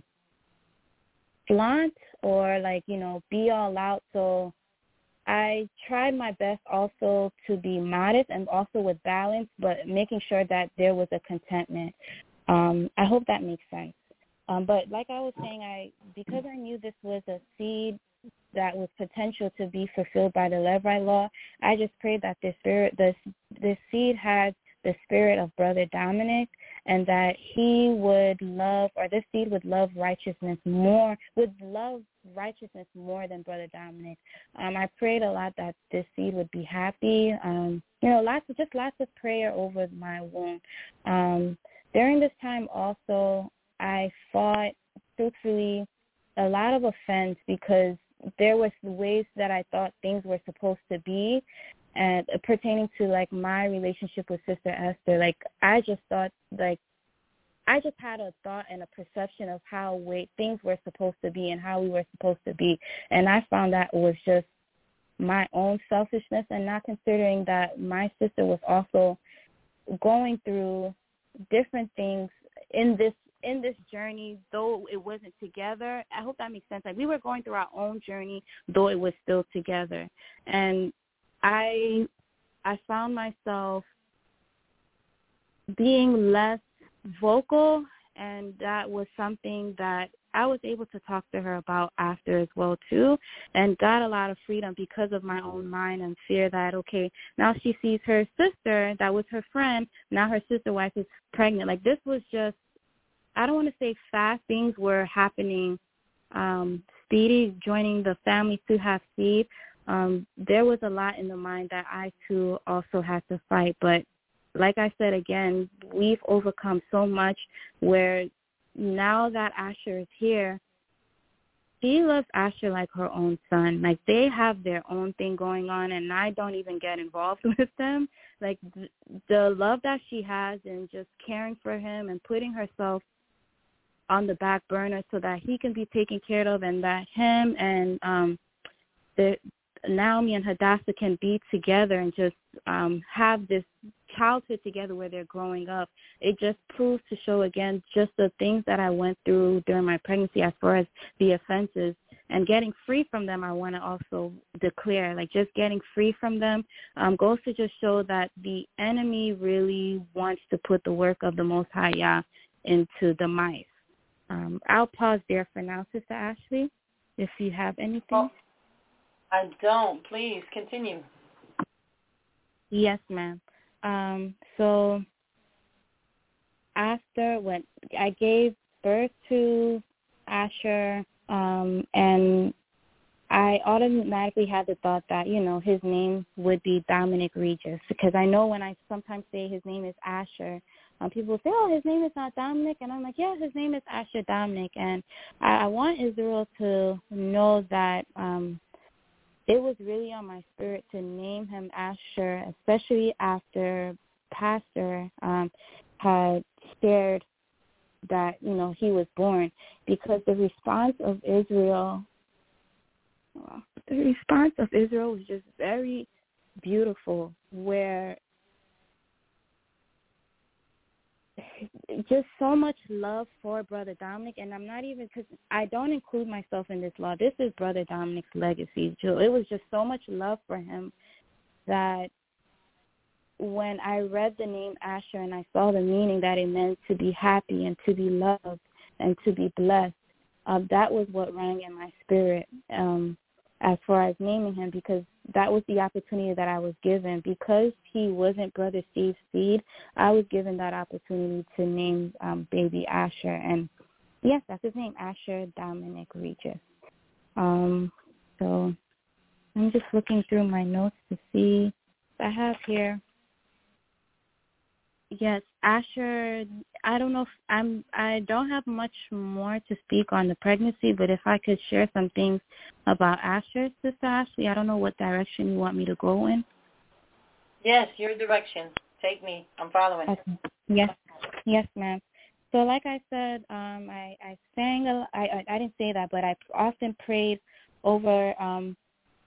flaunt or like, you know, be all out. So I tried my best also to be modest and also with balance, but making sure that there was a contentment. Um, I hope that makes sense. Um, but like I was saying, I because I knew this was a seed that was potential to be fulfilled by the Levirate law, I just prayed that this spirit, this this seed had the spirit of Brother Dominic, and that he would love, or this seed would love righteousness more, would love righteousness more than Brother Dominic. Um, I prayed a lot that this seed would be happy. Um, you know, lots of, just lots of prayer over my womb. Um, during this time also, I fought, truthfully, a lot of offense because there was ways that I thought things were supposed to be, and pertaining to, like, my relationship with Sister Esther. Like, I just thought, like, I just had a thought and a perception of how way things were supposed to be and how we were supposed to be. And I found that was just my own selfishness and not considering that my sister was also going through different things in this in this journey, though it wasn't together. I hope that makes sense. Like, we were going through our own journey, though it was still together. And I I found myself being less vocal, and that was something that I was able to talk to her about after as well, too, and got a lot of freedom because of my own mind and fear that, okay, now she sees her sister that was her friend, now her sister wife is pregnant. Like, this was just, I don't want to say fast. Things were happening um, Speedy joining the family to have seed, um, there was a lot in the mind that I, too, also had to fight. But like I said, again, we've overcome so much where now that Asher is here, she loves Asher like her own son. Like, they have their own thing going on, and I don't even get involved with them. Like, th- the love that she has and just caring for him and putting herself on the back burner so that he can be taken care of, and that him and um, the Naomi and Hadassah can be together and just um, have this childhood together where they're growing up. It just proves to show, again, just the things that I went through during my pregnancy as far as the offenses and getting free from them. I want to also declare, like, just getting free from them um, goes to just show that the enemy really wants to put the work of the Most High Yah into the mice. Um, I'll pause there for now, Sister Ashley, if you have anything. Oh, I don't. Please continue. Yes, ma'am. Um, so after when I gave birth to Asher, um, and I automatically had the thought that, you know, his name would be Dominic Regis, because I know when I sometimes say his name is Asher, um, people say, oh, his name is not Dominic, and I'm like, yeah, his name is Asher Dominic, and I, I want Israel to know that um, it was really on my spirit to name him Asher, especially after Pastor um, had shared that, you know, he was born, because the response of Israel, well, the response of Israel was just very beautiful, where just so much love for Brother Dominic, and I'm not even, because I don't include myself in this law. This is Brother Dominic's legacy. It was just so much love for him that when I read the name Asher and I saw the meaning that it meant to be happy and to be loved and to be blessed, um, that was what rang in my spirit um, as far as naming him, because that was the opportunity that I was given. Because he wasn't Brother Steve's seed, I was given that opportunity to name um, baby Asher. And, yes, that's his name, Asher Dominic Regis. Um, so I'm just looking through my notes to see what I have here. Yes, Asher, I don't know if I'm, I don't have much more to speak on the pregnancy, but if I could share some things about Asher, Sister Ashley, I don't know what direction you want me to go in. Yes, your direction. Take me. I'm following. Okay. Yes, yes, ma'am. So like I said, um, I, I sang, a, I, I, I didn't say that, but I often prayed over um,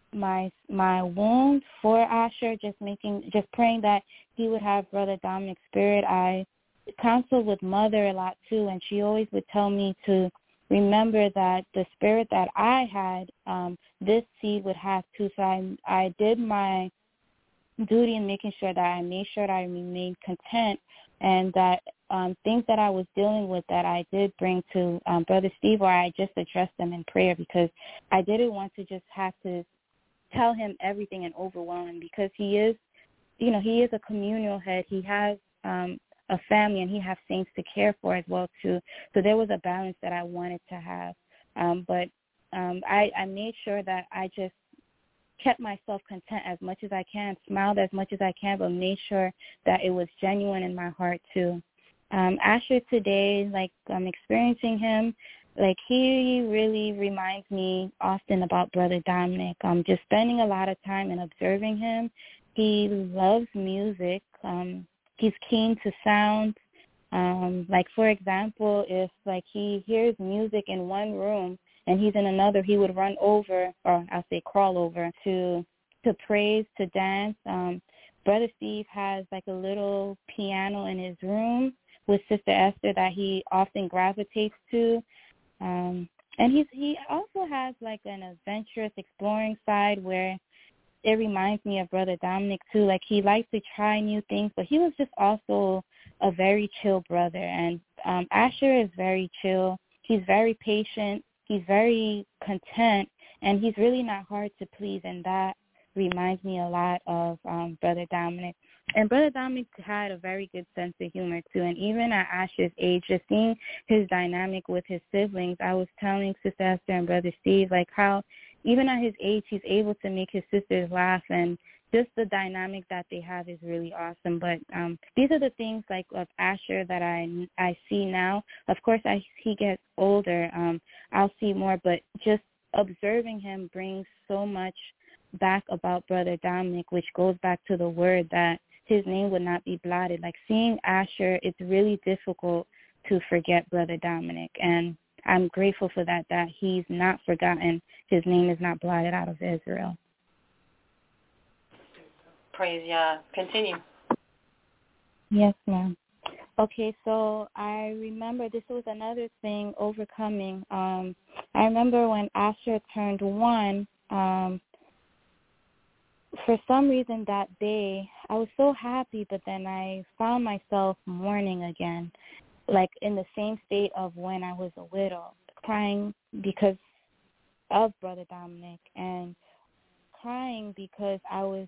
my my wound for Asher, just making, just praying that he would have Brother Dominic's spirit. I counseled with Mother a lot too, and she always would tell me to remember that the spirit that I had, um, this seed would have too. So I, I did my duty in making sure that I made sure that I remained content, and that um, things that I was dealing with that I did bring to um, Brother Steve, or I just addressed them in prayer, because I didn't want to just have to tell him everything and overwhelm him, because he is, you know, he is a communal head. He has um, a family, and he has saints to care for as well too. So there was a balance that I wanted to have. Um, but um, I, I made sure that I just kept myself content as much as I can, smiled as much as I can, but made sure that it was genuine in my heart too. Um, Asher today, like I'm experiencing him, like he really reminds me often about Brother Dominic. Um, just spending a lot of time and observing him. He loves music. Um, he's keen to sound. Um, like, for example, if, like, he hears music in one room and he's in another, he would run over, or I'll say crawl over, to to praise, to dance. Um, Brother Steve has, like, a little piano in his room with Sister Esther that he often gravitates to. Um, and he's, he also has, like, an adventurous, exploring side where it reminds me of Brother Dominic, too. Like, he likes to try new things, but he was just also a very chill brother. And um, Asher is very chill. He's very patient. He's very content, and he's really not hard to please, and that reminds me a lot of um, Brother Dominic. And Brother Dominic had a very good sense of humor, too. And even at Asher's age, just seeing his dynamic with his siblings, I was telling Sister Esther and Brother Steve, like, how even at his age, he's able to make his sisters laugh. And just the dynamic that they have is really awesome. But um, these are the things, like, of Asher that I, I see now. Of course, as he gets older, um, I'll see more. But just observing him brings so much back about Brother Dominic, which goes back to the word that his name would not be blotted. Like, seeing Asher, it's really difficult to forget Brother Dominic. And I'm grateful for that, that he's not forgotten. His name is not blotted out of Israel. Praise Yah. Continue. Yes, ma'am. Okay, so I remember this was another thing, overcoming. Um, I remember when Asher turned one, um, for some reason that day, I was so happy, but then I found myself mourning again, like in the same state of when I was a widow, crying because of Brother Dominic and crying because I was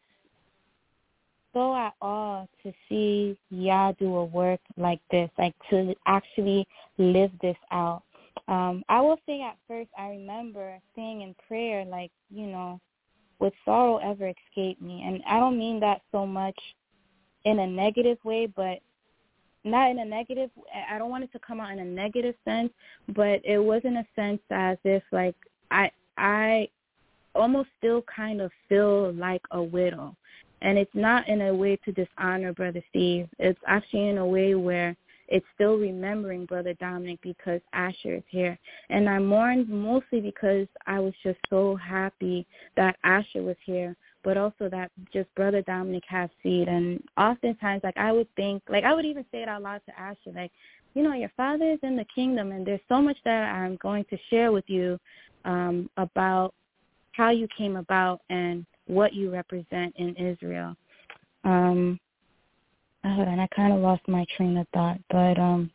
so at awe to see Yah do a work like this, like to actually live this out. Um, I will say at first I remember saying in prayer, like, you know, would sorrow ever escape me? And I don't mean that so much in a negative way, but not in a negative, I don't want it to come out in a negative sense, but it was in a sense as if, like, I I almost still kind of feel like a widow. And it's not in a way to dishonor Brother Steve. It's actually in a way where it's still remembering Brother Dominic because Asher is here. And I mourned mostly because I was just so happy that Asher was here, but also that just Brother Dominic has seed. And oftentimes, like, I would think, like, I would even say it out loud to Asher, like, you know, your father is in the kingdom, and there's so much that I'm going to share with you um, about how you came about and what you represent in Israel. Um Hold on, I kind of lost my train of thought, but um,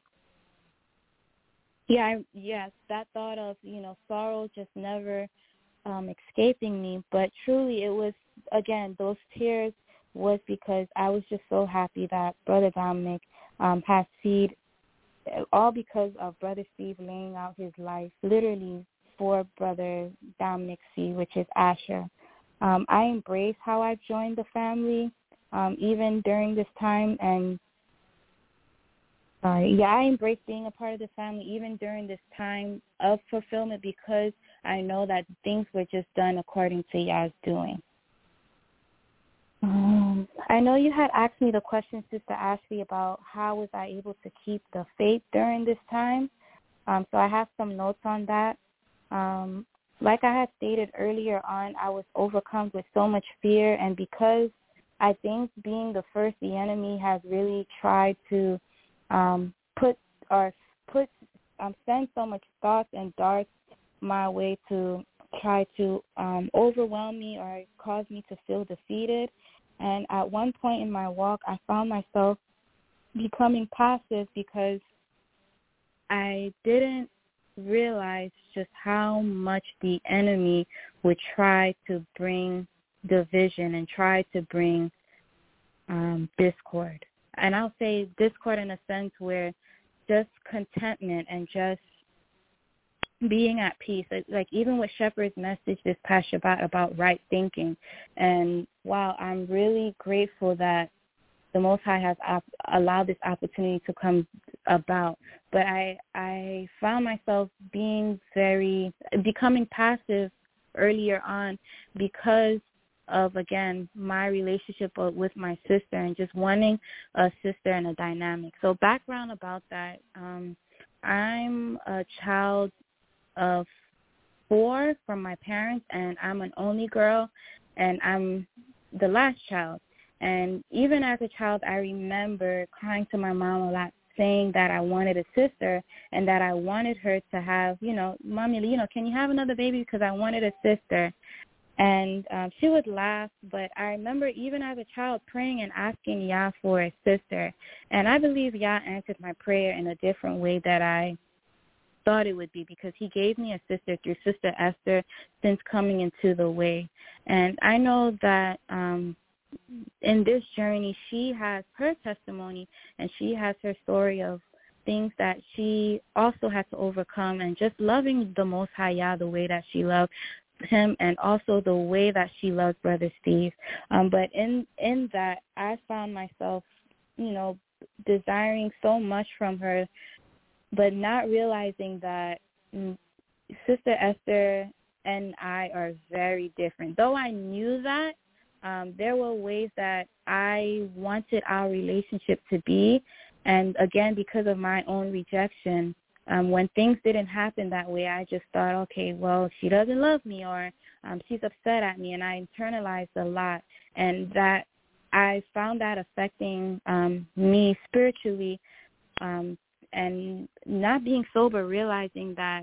yeah, I, yes, that thought of, you know, sorrow just never um, escaping me, but truly it was, again, those tears was because I was just so happy that Brother Dominic um, has seed, all because of Brother Steve laying out his life literally for Brother Dominic's seed, which is Asher. Um, I embrace how I've joined the family. Um, even during this time, and uh, yeah, I embrace being a part of the family even during this time of fulfillment because I know that things were just done according to Yah's doing. Um, I know you had asked me the question, Sister Ashley, about how was I able to keep the faith during this time. Um, so I have some notes on that. Um, like I had stated earlier on, I was overcome with so much fear, and because I think being the first, the enemy has really tried to um, put or put um, send so much thoughts and darts my way to try to um, overwhelm me or cause me to feel defeated. And at one point in my walk, I found myself becoming passive because I didn't realize just how much the enemy would try to bring division and try to bring um, discord. And I'll say discord in a sense where just contentment and just being at peace. Like even with Shepherd's message this past Shabbat about right thinking. And while I'm really grateful that the Most High has op- allowed this opportunity to come about, but I I found myself being very, becoming passive earlier on because of, again, my relationship with my sister and just wanting a sister and a dynamic. So background about that, um, I'm a child of four from my parents, and I'm an only girl, and I'm the last child. And even as a child, I remember crying to my mom a lot, saying that I wanted a sister and that I wanted her to have, you know, Mommy, you know, can you have another baby because I wanted a sister. And um, she would laugh, but I remember even as a child praying and asking Yah for a sister. And I believe Yah answered my prayer in a different way that I thought it would be, because he gave me a sister through Sister Esther since coming into the way. And I know that um, in this journey, she has her testimony and she has her story of things that she also had to overcome, and just loving the Most High Yah the way that she loved him, and also the way that she loves Brother Steve. Um, but in, in that, I found myself, you know, desiring so much from her, but not realizing that mm, Sister Esther and I are very different. Though I knew that, um, there were ways that I wanted our relationship to be. And again, because of my own rejection, um, when things didn't happen that way, I just thought, okay, well, she doesn't love me, or um, she's upset at me, and I internalized a lot. And that I found that affecting um, me spiritually, um, and not being sober, realizing that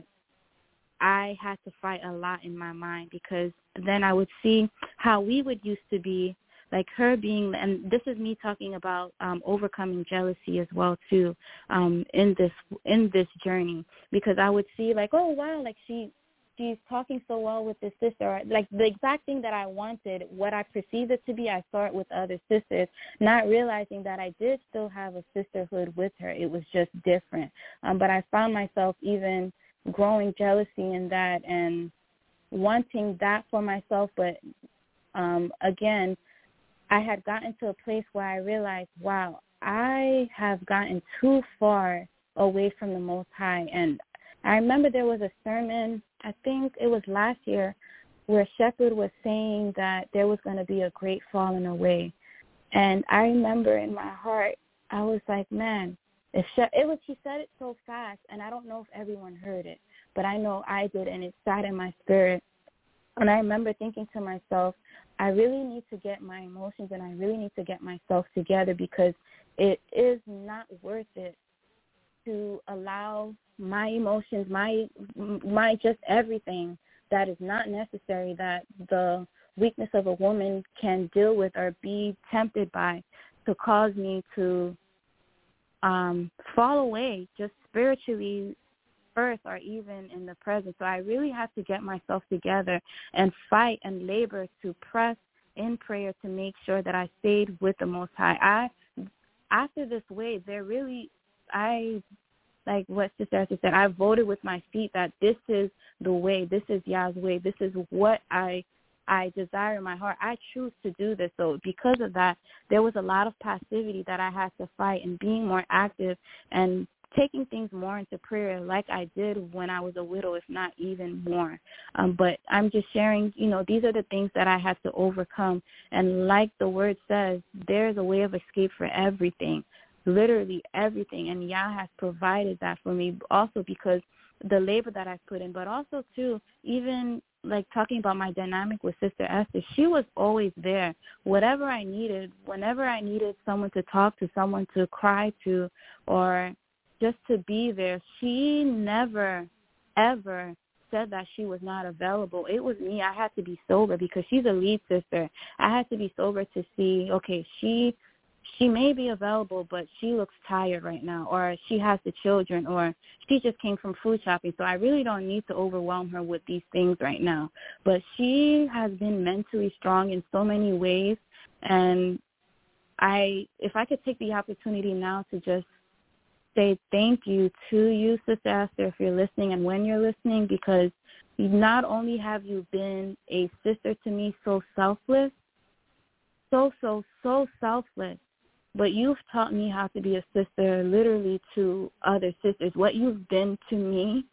I had to fight a lot in my mind, because then I would see how we would used to be, like her being, and this is me talking about um, overcoming jealousy as well too, um, in this in this journey, because I would see like, oh wow, like she she's talking so well with this sister, like the exact thing that I wanted, what I perceived it to be, I saw it with other sisters, not realizing that I did still have a sisterhood with her. It was just different, um, but I found myself even growing jealousy in that and wanting that for myself, but um, again, I had gotten to a place where I realized, wow, I have gotten too far away from the Most High. And I remember there was a sermon, I think it was last year, where Shepherd was saying that there was going to be a great falling away. And I remember in my heart, I was like, man, if she- it was, he said it so fast, and I don't know if everyone heard it, but I know I did, and it sat in my spirit. And I remember thinking to myself, I really need to get my emotions and I really need to get myself together, because it is not worth it to allow my emotions, my my just everything that is not necessary, that the weakness of a woman can deal with or be tempted by, to cause me to um, fall away just spiritually first, or even in the present. So I really have to get myself together and fight and labor to press in prayer to make sure that I stayed with the Most High. I, after this way, there really, I, like what Sister Esther said, I voted with my feet that this is the way, this is Yah's way, this is what I I desire in my heart. I choose to do this. So because of that, there was a lot of passivity that I had to fight, and being more active and taking things more into prayer like I did when I was a widow, if not even more. Um, but I'm just sharing, you know, these are the things that I had to overcome. And like the word says, there's a way of escape for everything, literally everything. And Yah has provided that for me also because the labor that I've put in, but also, too, even like talking about my dynamic with Sister Esther, she was always there. Whatever I needed, whenever I needed someone to talk to, someone to cry to, or just to be there, she never, ever said that she was not available. It was me. I had to be sober because she's a lead sister. I had to be sober to see, okay, she she may be available, but she looks tired right now, or she has the children, or she just came from food shopping, so I really don't need to overwhelm her with these things right now. But she has been mentally strong in so many ways, and I, if I could take the opportunity now to just say thank you to you, Sister Esther, if you're listening and when you're listening, because not only have you been a sister to me so selfless, so, so, so selfless, but you've taught me how to be a sister literally to other sisters. What you've been to me,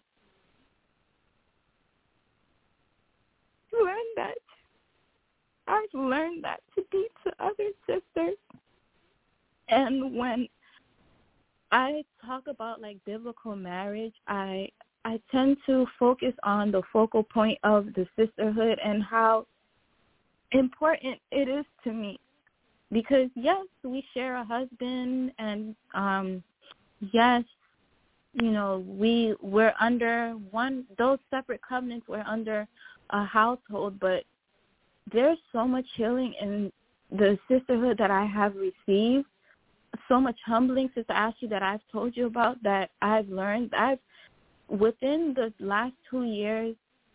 I've learned that. I've learned that to be to other sisters. And when I talk about like biblical marriage, I I tend to focus on the focal point of the sisterhood and how important it is to me. Because, yes, we share a husband, and, um, yes, you know, we, we're under one, those separate covenants, we're under a household, but there's so much healing in the sisterhood that I have received, so much humbling, Sister Ashley, that I've told you about, that I've learned. I've, within the last two years,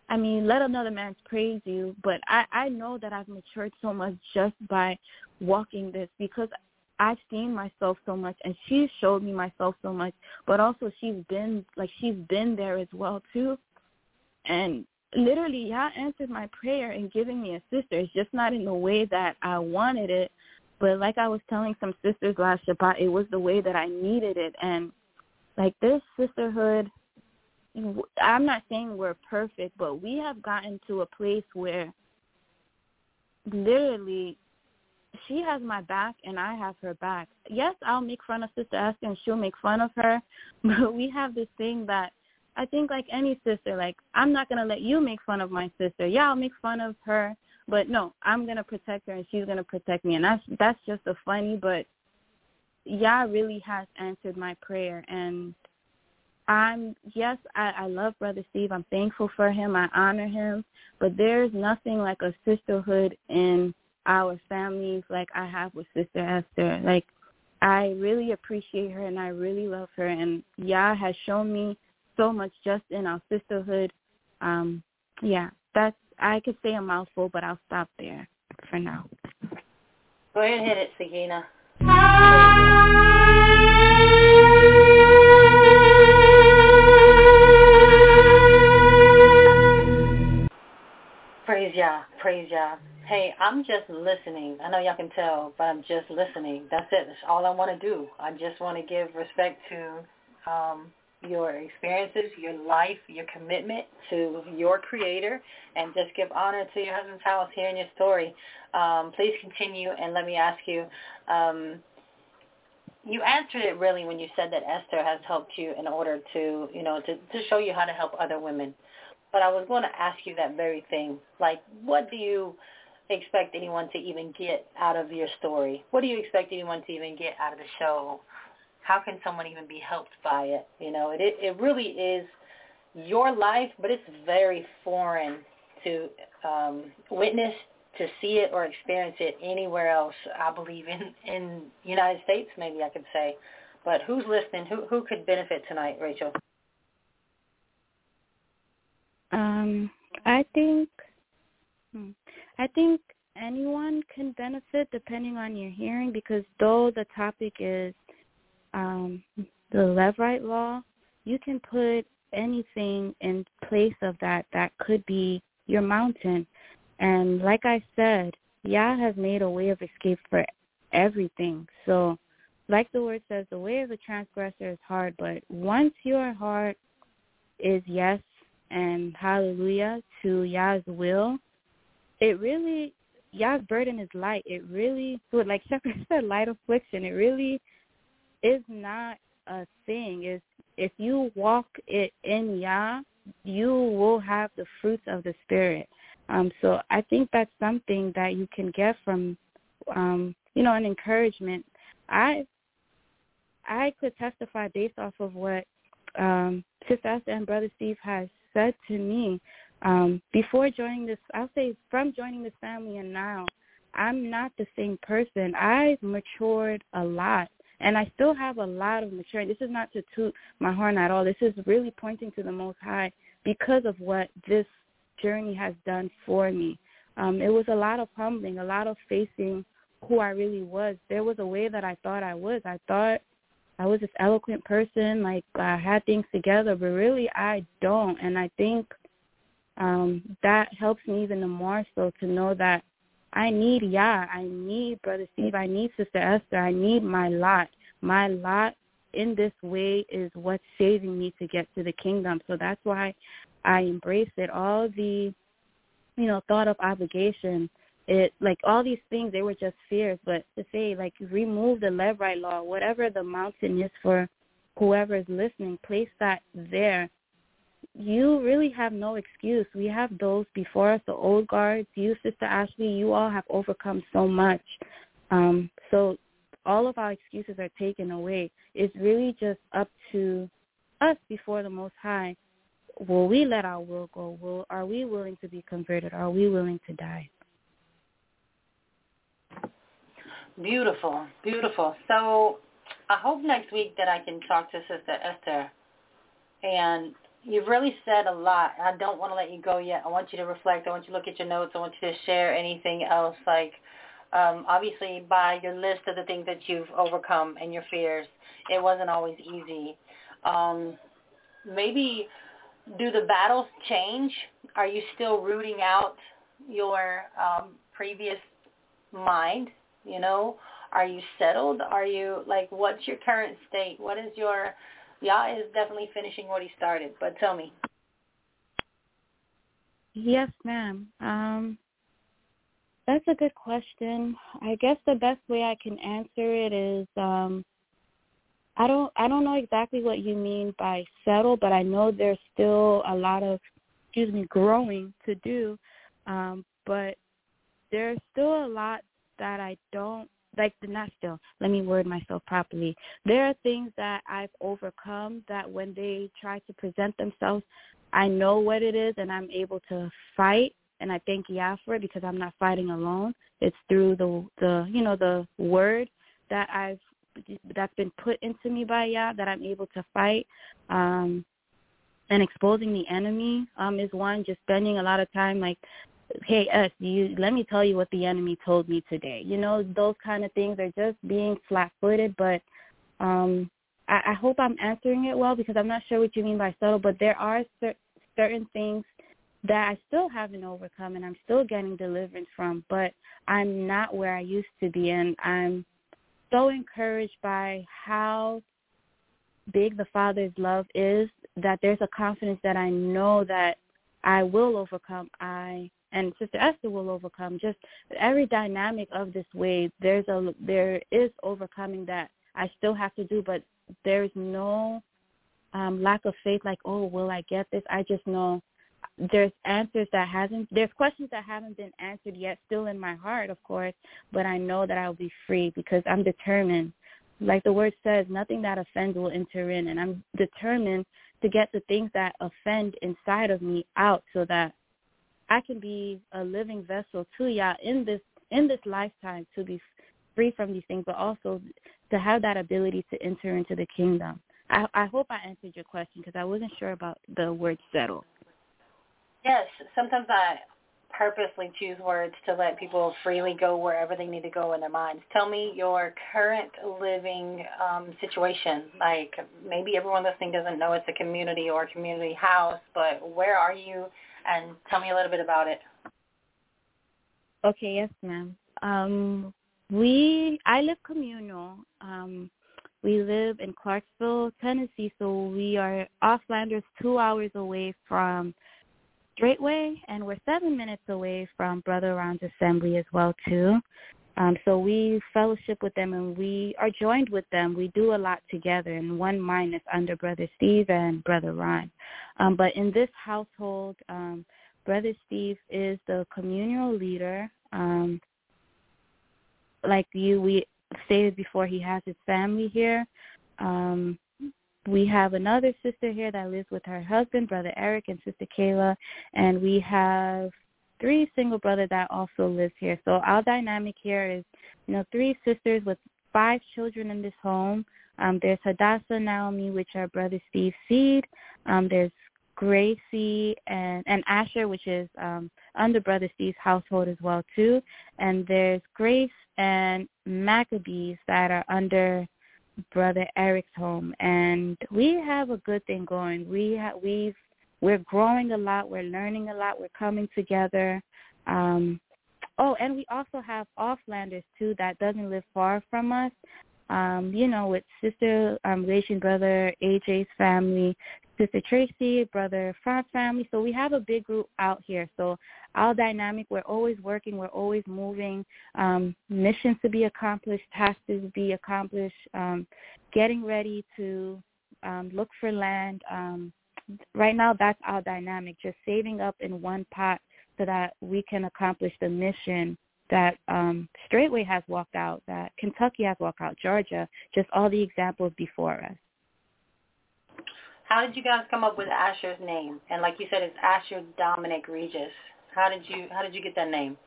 I mean, let another man praise you, but I, I know that I've matured so much just by walking this because I've seen myself so much, and she's showed me myself so much, but also she's been, like, she's been there as well, too. And literally, Yah answered my prayer in giving me a sister. It's just not in the way that I wanted it, but like I was telling some sisters last Shabbat, it was the way that I needed it. And, like, this sisterhood, I'm not saying we're perfect, but we have gotten to a place where literally she has my back and I have her back. Yes, I'll make fun of Sister Esther and she'll make fun of her, but we have this thing that I think like any sister, like I'm not going to let you make fun of my sister. Yeah, I'll make fun of her, but no, I'm going to protect her and she's going to protect me. And that's that's just a funny, but Yah really has answered my prayer. And I'm, yes, I, I love Brother Steve. I'm thankful for him. I honor him. But there's nothing like a sisterhood in our families like I have with Sister Esther. Like, I really appreciate her and I really love her. And Yah has shown me so much just in our sisterhood. Um, yeah, that's, I could say a mouthful, but I'll stop there for now. Go ahead and hit it, Sakina. Praise Yah, praise Yah. Hey, I'm just listening. I know y'all can tell, but I'm just listening. That's it. That's all I want to do. I just want to give respect to um, your experiences, your life, your commitment to your Creator, and just give honor to your husband's house, hearing your story. Um, please continue, and let me ask you, um, you answered it really when you said that Esther has helped you in order to, you know, to, to show you how to help other women. But I was going to ask you that very thing. Like, what do you expect anyone to even get out of your story? What do you expect anyone to even get out of the show? How can someone even be helped by it? You know, it it really is your life, but it's very foreign to um, witness, to see it or experience it anywhere else, I believe, in, in the United States, maybe I could say. But who's listening? Who who could benefit tonight, Rachel? Um, I think, I think anyone can benefit depending on your hearing, because though the topic is um, the Levirate law, you can put anything in place of that that could be your mountain. And like I said, Yah has made a way of escape for everything. So like the word says, the way of the transgressor is hard, but once your heart is yes and hallelujah to Yah's will, it really, Yah's burden is light. It really, like Shepherd said, light affliction. It really is not a thing. It's, if you walk it in Yah, you will have the fruits of the Spirit. Um, so I think that's something that you can get from, um, you know, an encouragement. I I could testify based off of what um, Sister Esther and Brother Steve has said to me. Um, before joining this, I'll say from joining this family and now, I'm not the same person. I've matured a lot, and I still have a lot of maturing. This is not to toot my horn at all. This is really pointing to the Most High because of what this journey has done for me. Um, it was a lot of humbling, a lot of facing who I really was. There was a way that I thought I was. I thought I was this eloquent person, like I had things together, but really I don't. And I think um, that helps me even more so to know that I need Yah, I need Brother Steve, I need Sister Esther, I need my lot. My lot in this way is what's saving me to get to the kingdom. So that's why I embrace it. All the, you know, thought of obligation, it like all these things, they were just fears. But to say, like, remove the Levirate law, whatever the mountain is for whoever is listening, place that there. You really have no excuse. We have those before us, the old guards. You, Sister Ashley, you all have overcome so much. Um, so all of our excuses are taken away. It's really just up to us before the Most High. Will we let our will go? Will, are we willing to be converted? Are we willing to die? Beautiful, beautiful. So I hope next week that I can talk to Sister Esther and, you've really said a lot. I don't want to let you go yet. I want you to reflect. I want you to look at your notes. I want you to share anything else. Like, um, obviously, by your list of the things that you've overcome and your fears, it wasn't always easy. Um, maybe do the battles change? Are you still rooting out your um, previous mind? You know, are you settled? Are you, like, what's your current state? What is your, Yah is definitely finishing what he started, but tell me. Yes, ma'am. Um, that's a good question. I guess the best way I can answer it is, um, I don't, I don't know exactly what you mean by settle, but I know there's still a lot of, excuse me, growing to do, um, but there's still a lot that I don't, like, not still, let me word myself properly. There are things that I've overcome that when they try to present themselves, I know what it is and I'm able to fight, and I thank Yah for it because I'm not fighting alone. It's through the, the you know, the word that I've, that's been put into me by Yah that I'm able to fight. Um, and exposing the enemy um, is one, just spending a lot of time, like, hey, us, you, let me tell you what the enemy told me today. You know, those kind of things are just being flat-footed, but um, I, I hope I'm answering it well because I'm not sure what you mean by subtle, but there are cer- certain things that I still haven't overcome and I'm still getting deliverance from, but I'm not where I used to be, and I'm so encouraged by how big the Father's love is that there's a confidence that I know that I will overcome. I and Sister Esther will overcome. Just every dynamic of this way, there's a there is overcoming that I still have to do, but there's no um, lack of faith. Like, oh, will I get this? I just know there's answers that hasn't. There's questions that haven't been answered yet, still in my heart, of course. But I know that I'll be free because I'm determined. Like the word says, nothing that offends will enter in, and I'm determined to get the things that offend inside of me out so that I can be a living vessel to Yah in this in this lifetime to be free from these things, but also to have that ability to enter into the kingdom. I, I hope I answered your question because I wasn't sure about the word settle. Yes, sometimes I purposely choose words to let people freely go wherever they need to go in their minds. Tell me your current living um, situation. Like maybe everyone listening doesn't know it's a community or a community house, but where are you? And tell me a little bit about it. Okay, yes, ma'am. Um, we, I live communal. Um, we live in Clarksville, Tennessee, so we are Offlanders two hours away from Straightway, and we're seven minutes away from Brother Ron's assembly as well, too. Um, so we fellowship with them, and we are joined with them. We do a lot together in one mind is under Brother Steve and Brother Ron. Um, but in this household, um, Brother Steve is the communal leader. Um, like you, we stated before, he has his family here. Um, we have another sister here that lives with her husband, Brother Eric, and Sister Kayla, and we have three single brothers that also lives here. So our dynamic here is, you know, three sisters with five children in this home. Um, there's Hadassah, Naomi, which are Brother Steve's seed. Um, there's Gracie and, and Asher, which is um, under Brother Steve's household as well, too. And there's Grace and Maccabees that are under Brother Eric's home. And we have a good thing going. We ha- we've We're growing a lot. We're learning a lot. We're coming together. Um, oh, and we also have Offlanders, too, that doesn't live far from us. Um, you know, with Sister um, Relation Brother A J's family, Sister Tracy, Brother Frank's family. So we have a big group out here. So our dynamic, we're always working. We're always moving. Um, missions to be accomplished, tasks to be accomplished, um, getting ready to um, look for land. Um, right now, that's our dynamic, just saving up in one pot so that we can accomplish the mission that um, Straightway has walked out, that Kentucky has walked out, Georgia, just all the examples before us. How did you guys come up with Asher's name? And like you said, it's Asher Dominic Regis. How did you how did you get that name?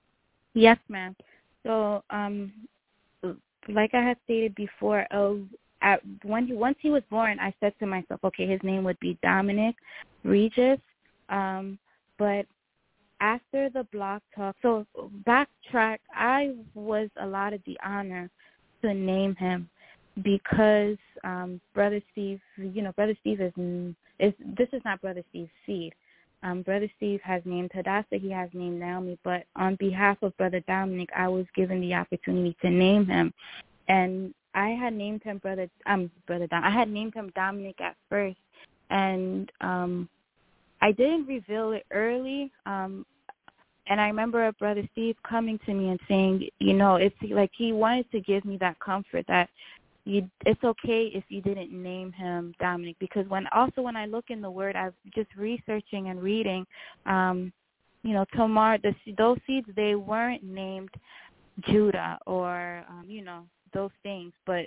Yes, ma'am. So, um, like I had stated before, uh, at when he, once he was born, I said to myself, okay, his name would be Dominic Regis. Um, but after the blog talk, so backtrack, I was allotted the honor to name him because um, Brother Steve, you know, Brother Steve is, is this is not Brother Steve's seed. Um, Brother Steve has named Hadassah, he has named Naomi, but on behalf of Brother Dominic, I was given the opportunity to name him. And I had named him Brother, um, Brother Dom, I had named him Dominic at first, and um, I didn't reveal it early. Um, and I remember Brother Steve coming to me and saying, you know, it's like he wanted to give me that comfort that you, it's okay if you didn't name him Dominic, because when also when I look in the Word, I've just researching and reading, um, you know, Tamar, the, those seeds, they weren't named Judah or, um, you know, those things. But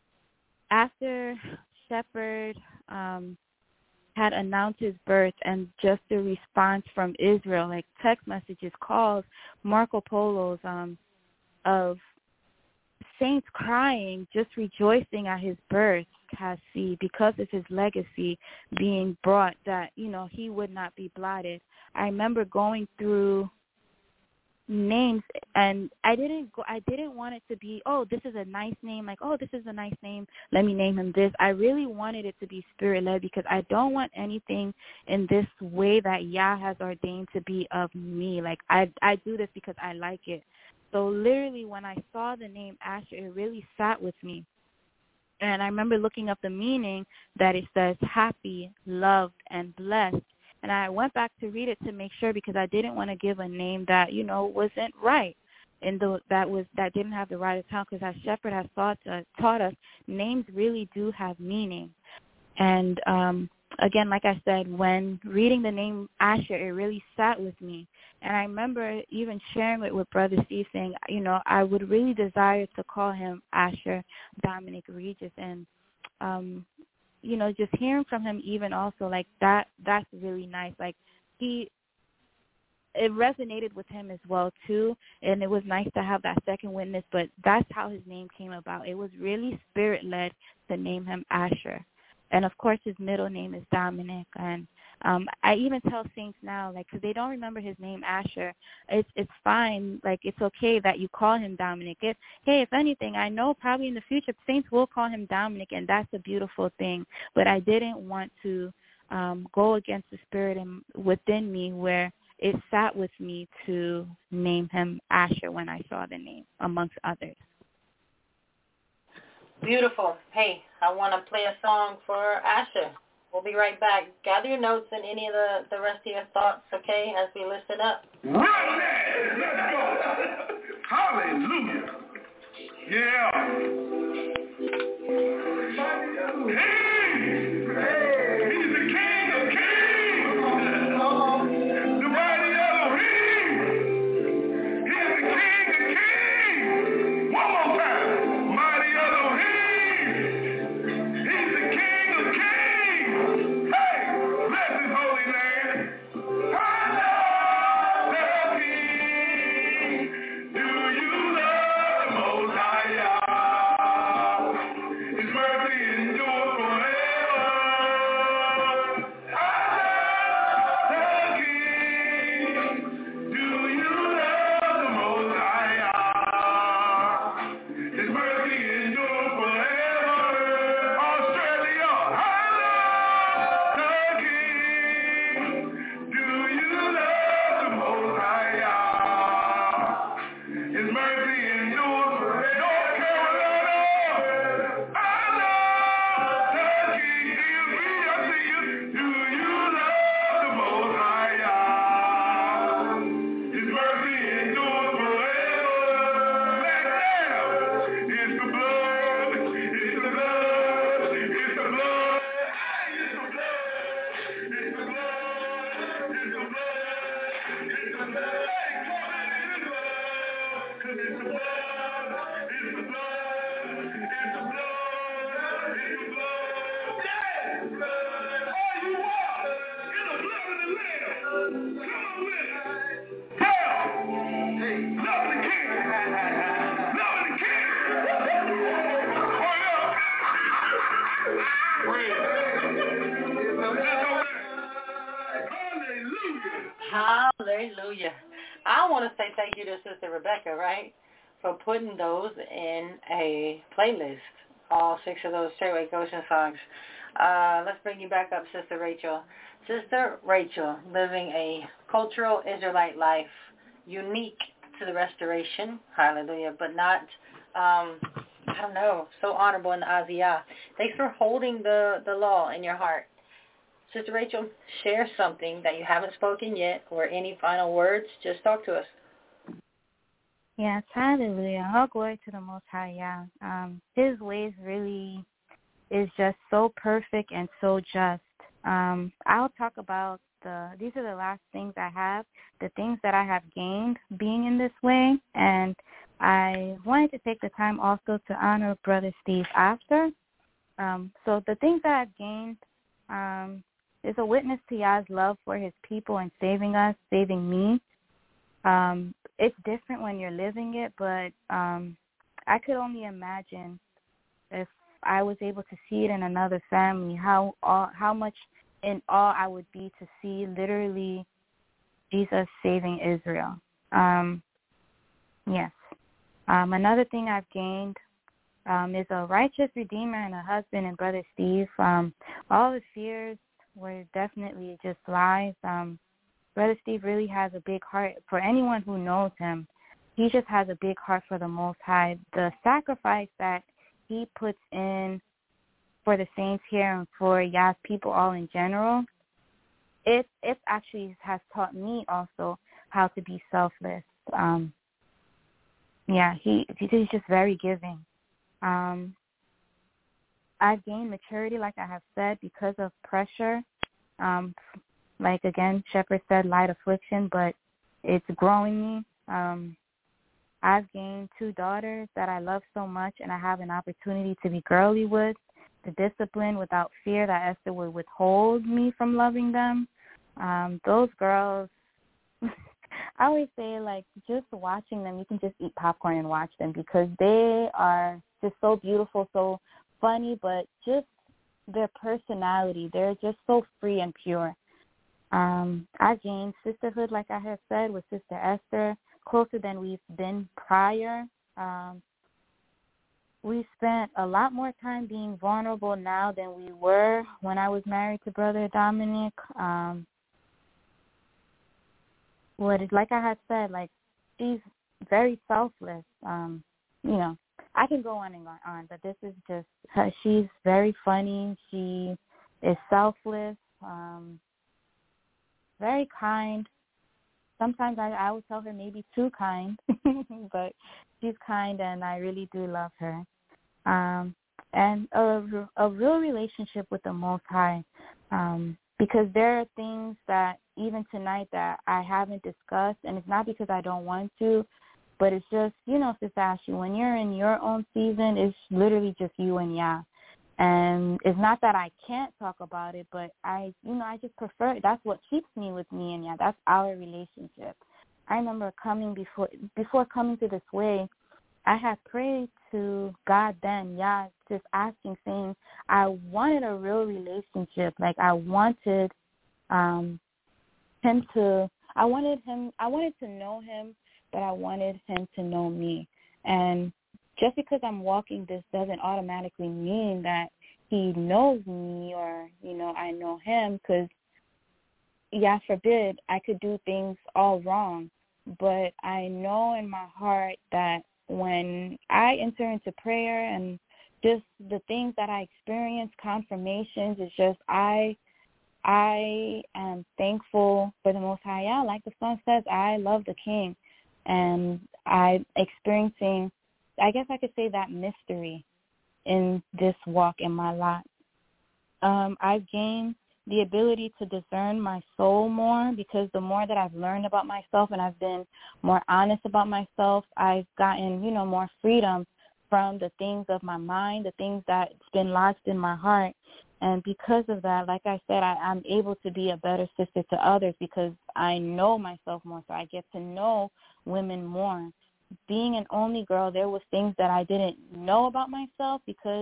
after Shepherd um, had announced his birth and just the response from Israel, like text messages, calls, Marco Polos um, of saints crying, just rejoicing at his birth, Cassie, because of his legacy being brought, that, you know, he would not be blotted. I remember going through names, and I didn't go, I didn't want it to be, oh, this is a nice name, like, oh, this is a nice name, let me name him this. I really wanted it to be spirit-led, because I don't want anything in this way that Yah has ordained to be of me. Like, I I do this because I like it. So literally when I saw the name Asher, it really sat with me. And I remember looking up the meaning that it says happy, loved, and blessed. And I went back to read it to make sure, because I didn't want to give a name that, you know, wasn't right, and the, that was that didn't have the right account, because as Shepherd has taught, uh, taught us, names really do have meaning. And um, again, like I said, when reading the name Asher, it really sat with me. And I remember even sharing it with Brother Steve, saying, you know, I would really desire to call him Asher Dominic Regis. And, um, you know, just hearing from him even also, like, that, that's really nice. Like, he, it resonated with him as well, too. And it was nice to have that second witness. But that's how his name came about. It was really spirit-led to name him Asher. And, of course, his middle name is Dominic. And um, I even tell saints now, like, because they don't remember his name, Asher, it's it's fine. Like, it's okay that you call him Dominic. If, hey, if anything, I know probably in the future saints will call him Dominic, and that's a beautiful thing. But I didn't want to um, go against the spirit in, within me, where it sat with me to name him Asher when I saw the name, amongst others. Beautiful. Hey, I want to play a song for Asher. We'll be right back. Gather your notes and any of the, the rest of your thoughts, okay, as we listen up. Run that! Let's go! Hallelujah! Yeah! Hey! Hey! He's the King of Kings! The mighty Elohim! He's the King of Kings! One more time! Mighty Elohim! He's the King of Kings! Hey! Bless his holy name! I love the King! Do you love the Most High Yah? His mercy endures forever. Hallelujah. I want to say thank you to Sister Rebecca, right, for putting those in a playlist, all six of those Straightway Goshen songs. Uh, let's bring you back up, Sister Rachel. Sister Rachel, living a cultural Israelite life, unique to the restoration, hallelujah, but not, um, I don't know, so honorable in the Aziyah. Thanks for holding the, the law in your heart. Sister Rachel, share something that you haven't spoken yet or any final words. Just talk to us. Yes, hallelujah. All glory to the Most High, yeah. Um, his ways really is just so perfect and so just. Um, I'll talk about the, these are the last things I have, the things that I have gained being in this way. And I wanted to take the time also to honor Brother Steve after. Um, so the things that I've gained um, is a witness to Yah's love for his people and saving us, saving me. Um, it's different when you're living it, but um, I could only imagine if I was able to see it in another family, how all, how much in awe I would be to see literally Jesus saving Israel. Um, yes. Um, another thing I've gained um, is a righteous Redeemer and a husband and Brother Steve. Um, all the fears were definitely just lies. Um, Brother Steve really has a big heart. For anyone who knows him, he just has a big heart for the Most High. The sacrifice that he puts in for the saints here and for Yah's people all in general, it it actually has taught me also how to be selfless. Um, yeah, he he's just very giving. Um, I've gained maturity, like I have said, because of pressure. Um, like, again, Shepherd said, light affliction, but it's growing me. Um, I've gained two daughters that I love so much, and I have an opportunity to be girly with, the discipline without fear that Esther would withhold me from loving them. Um, those girls, I always say, like, just watching them, you can just eat popcorn and watch them because they are just so beautiful, so funny, but just their personality, they're just so free and pure. Um, I gained sisterhood, like I have said, with Sister Esther, closer than we've been prior. Um, we spent a lot more time being vulnerable now than we were when I was married to Brother Dominic. Um, what is, like I had said, like, she's very selfless. Um, you know, I can go on and go on, but this is just her. She's very funny. She is selfless, um, very kind. Sometimes I, I would tell her maybe too kind, but she's kind, and I really do love her. Um, and a, a real relationship with the Most High, um, because there are things that even tonight that I haven't discussed, and it's not because I don't want to, but it's just, you know, Sister Ashley, when you're in your own season, it's literally just you and Yah. And it's not that I can't talk about it, but I, you know, I just prefer it. That's what keeps me with me and Yah. That's our relationship. I remember coming before, before coming to this way, I had prayed to God then, Yah, just asking, saying, I wanted a real relationship. Like, I wanted um, him to, I wanted him, I wanted to know him, but I wanted him to know me. And just because I'm walking this doesn't automatically mean that he knows me or, you know, I know him, because, yeah, forbid, I could do things all wrong. But I know in my heart that when I enter into prayer and just the things that I experience, confirmations, it's just I I am thankful for the Most High. Yeah, like the song says, I love the King. And I'm experiencing, I guess I could say, that mystery in this walk in my life. Um, I've gained the ability to discern my soul more, because the more that I've learned about myself and I've been more honest about myself, I've gotten, you know, more freedom from the things of my mind, the things that's been lodged in my heart. And because of that, like I said, I, I'm able to be a better sister to others because I know myself more, so I get to know women more. Being an only girl, there was things that I didn't know about myself because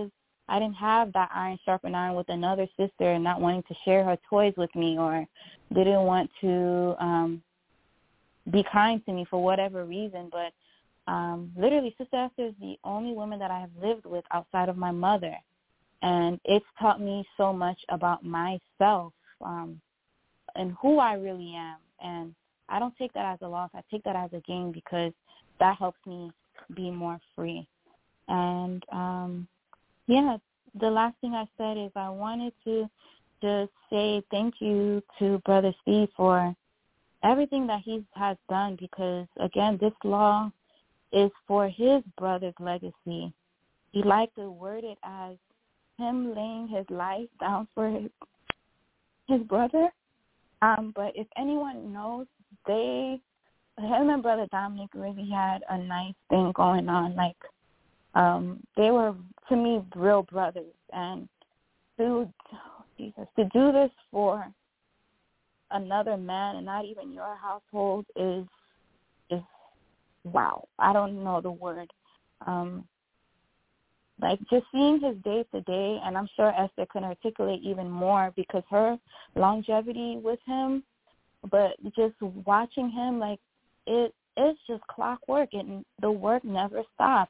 I didn't have that iron sharpen iron with another sister and not wanting to share her toys with me, or didn't want to um, be kind to me for whatever reason. But um, literally, Sister Esther is the only woman that I have lived with outside of my mother. And it's taught me so much about myself um, and who I really am. And I don't take that as a loss. I take that as a gain because that helps me be more free. And, um, yeah, the last thing I said is I wanted to just say thank you to Brother Steve for everything that he has done because, again, this law is for his brother's legacy. He liked to word it as him laying his life down for his, his brother. Um, but if anyone knows, they, him and Brother Dominic really had a nice thing going on. Like, um, they were, to me, real brothers. And to, oh, Jesus, to do this for another man and not even your household is, is wow. I don't know the word. Um, like, just seeing his day-to-day, and I'm sure Esther can articulate even more because her longevity with him, but just watching him, like, it it's just clockwork, and the work never stops.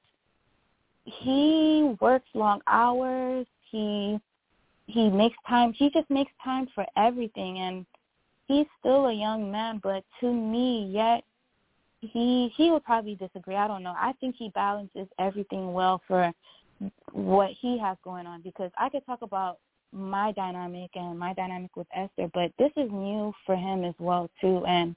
He works long hours. He he makes time. He just makes time for everything, and he's still a young man, but to me, yet, he he would probably disagree. I don't know. I think he balances everything well for what he has going on, because I could talk about my dynamic and my dynamic with Esther, but this is new for him as well too. And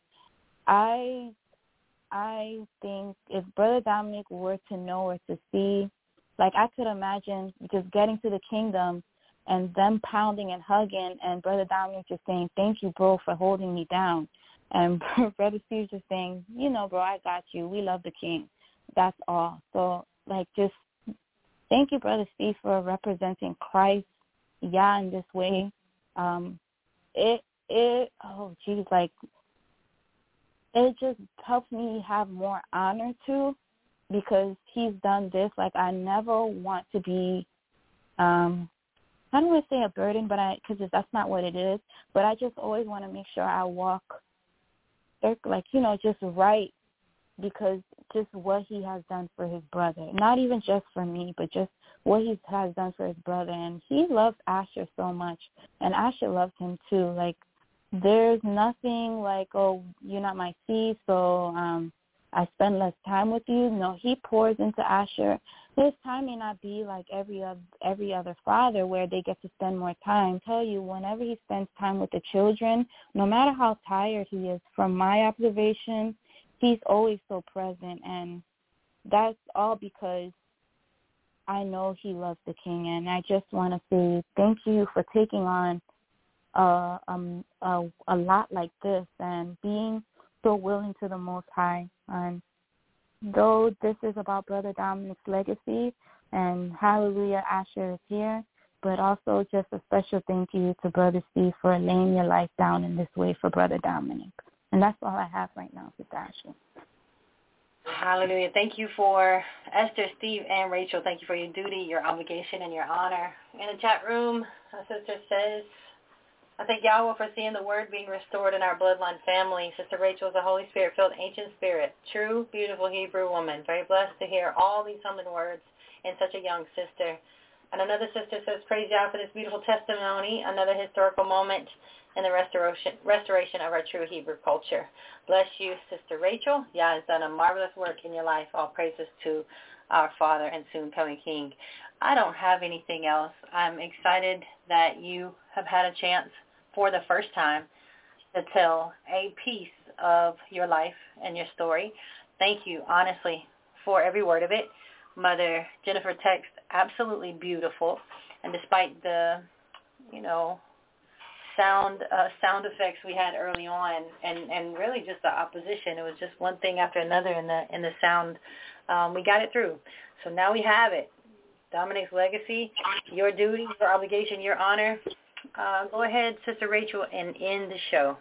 I I think if Brother Dominic were to know or to see, like, I could imagine just getting to the kingdom and them pounding and hugging and Brother Dominic just saying, thank you, bro, for holding me down. And Brother Steve just saying, you know, bro, I got you. We love the king. That's all. So, like, just thank you, Brother Steve, for representing Christ, yeah, in this way. Um, it, it, oh, geez, like, it just helps me have more honor, too, because he's done this. Like, I never want to be, um, I don't want to say a burden, but I, because that's not what it is, but I just always want to make sure I walk, like, you know, just right, because just what he has done for his brother, not even just for me, but just what he has done for his brother. And he loves Asher so much, and Asher loves him too. Like, there's nothing like, oh, you're not my seed, so um, I spend less time with you. No, he pours into Asher. His time may not be like every other, every other father where they get to spend more time. I tell you, whenever he spends time with the children, no matter how tired he is, from my observation, he's always so present, and that's all because I know he loves the king. And I just want to say thank you for taking on uh, um, a, a lot like this and being so willing to the Most High. And though this is about Brother Dominic's legacy, and hallelujah, Asher is here, but also just a special thank you to Brother Steve for laying your life down in this way for Brother Dominic. And that's all I have right now, Sister Ashley. Hallelujah. Thank you for Esther, Steve, and Rachel. Thank you for your duty, your obligation, and your honor. In the chat room, our sister says, I thank Yahweh for seeing the word being restored in our bloodline family. Sister Rachel is a Holy Spirit-filled ancient spirit, true, beautiful Hebrew woman. Very blessed to hear all these humbling words in such a young sister. And another sister says, praise Yahweh for this beautiful testimony, another historical moment in the restoration restoration of our true Hebrew culture. Bless you, Sister Rachel. Yah has done a marvelous work in your life. All praises to our Father and soon coming King. I don't have anything else. I'm excited that you have had a chance for the first time to tell a piece of your life and your story. Thank you, honestly, for every word of it. Mother Jennifer text, absolutely beautiful. And despite the, you know, sound uh, sound effects we had early on, and, and really just the opposition, it was just one thing after another in the in the sound. Um, we got it through. So now we have it. Dominic's legacy, your duty, your obligation, your honor. Uh, go ahead, Sister Rachel, and end the show.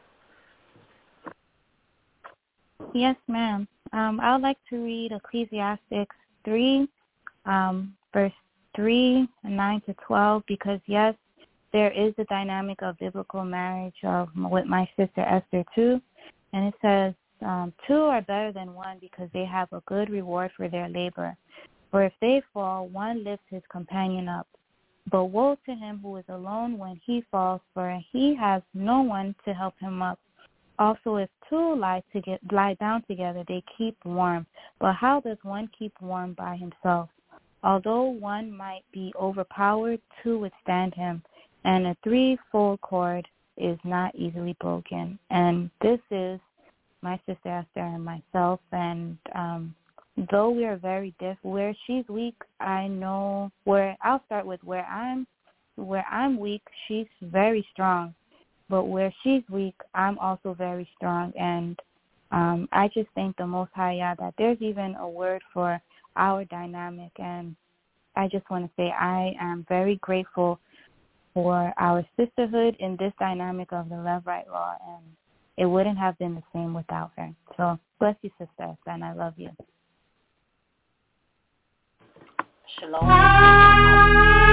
Yes, ma'am. Um, I would like to read Ecclesiastes three, um, verse three, nine to twelve, because, yes, there is a dynamic of biblical marriage of, with my sister Esther, too. And it says, um, two are better than one because they have a good reward for their labor. For if they fall, one lifts his companion up. But woe to him who is alone when he falls, for he has no one to help him up. Also, if two lie, to get, lie down together, they keep warm. But how does one keep warm by himself? Although one might be overpowered, two withstand him. And a threefold cord is not easily broken. And this is my sister Esther and myself. And um, though we are very different, where she's weak, I know where I'll start with where I'm, where I'm weak, she's very strong. But where she's weak, I'm also very strong. And um, I just thank the Most High Yah that there's even a word for our dynamic. And I just want to say I am very grateful for our sisterhood in this dynamic of the Love Right Law. And it wouldn't have been the same without her. So bless you, Sister, and I love you. Shalom.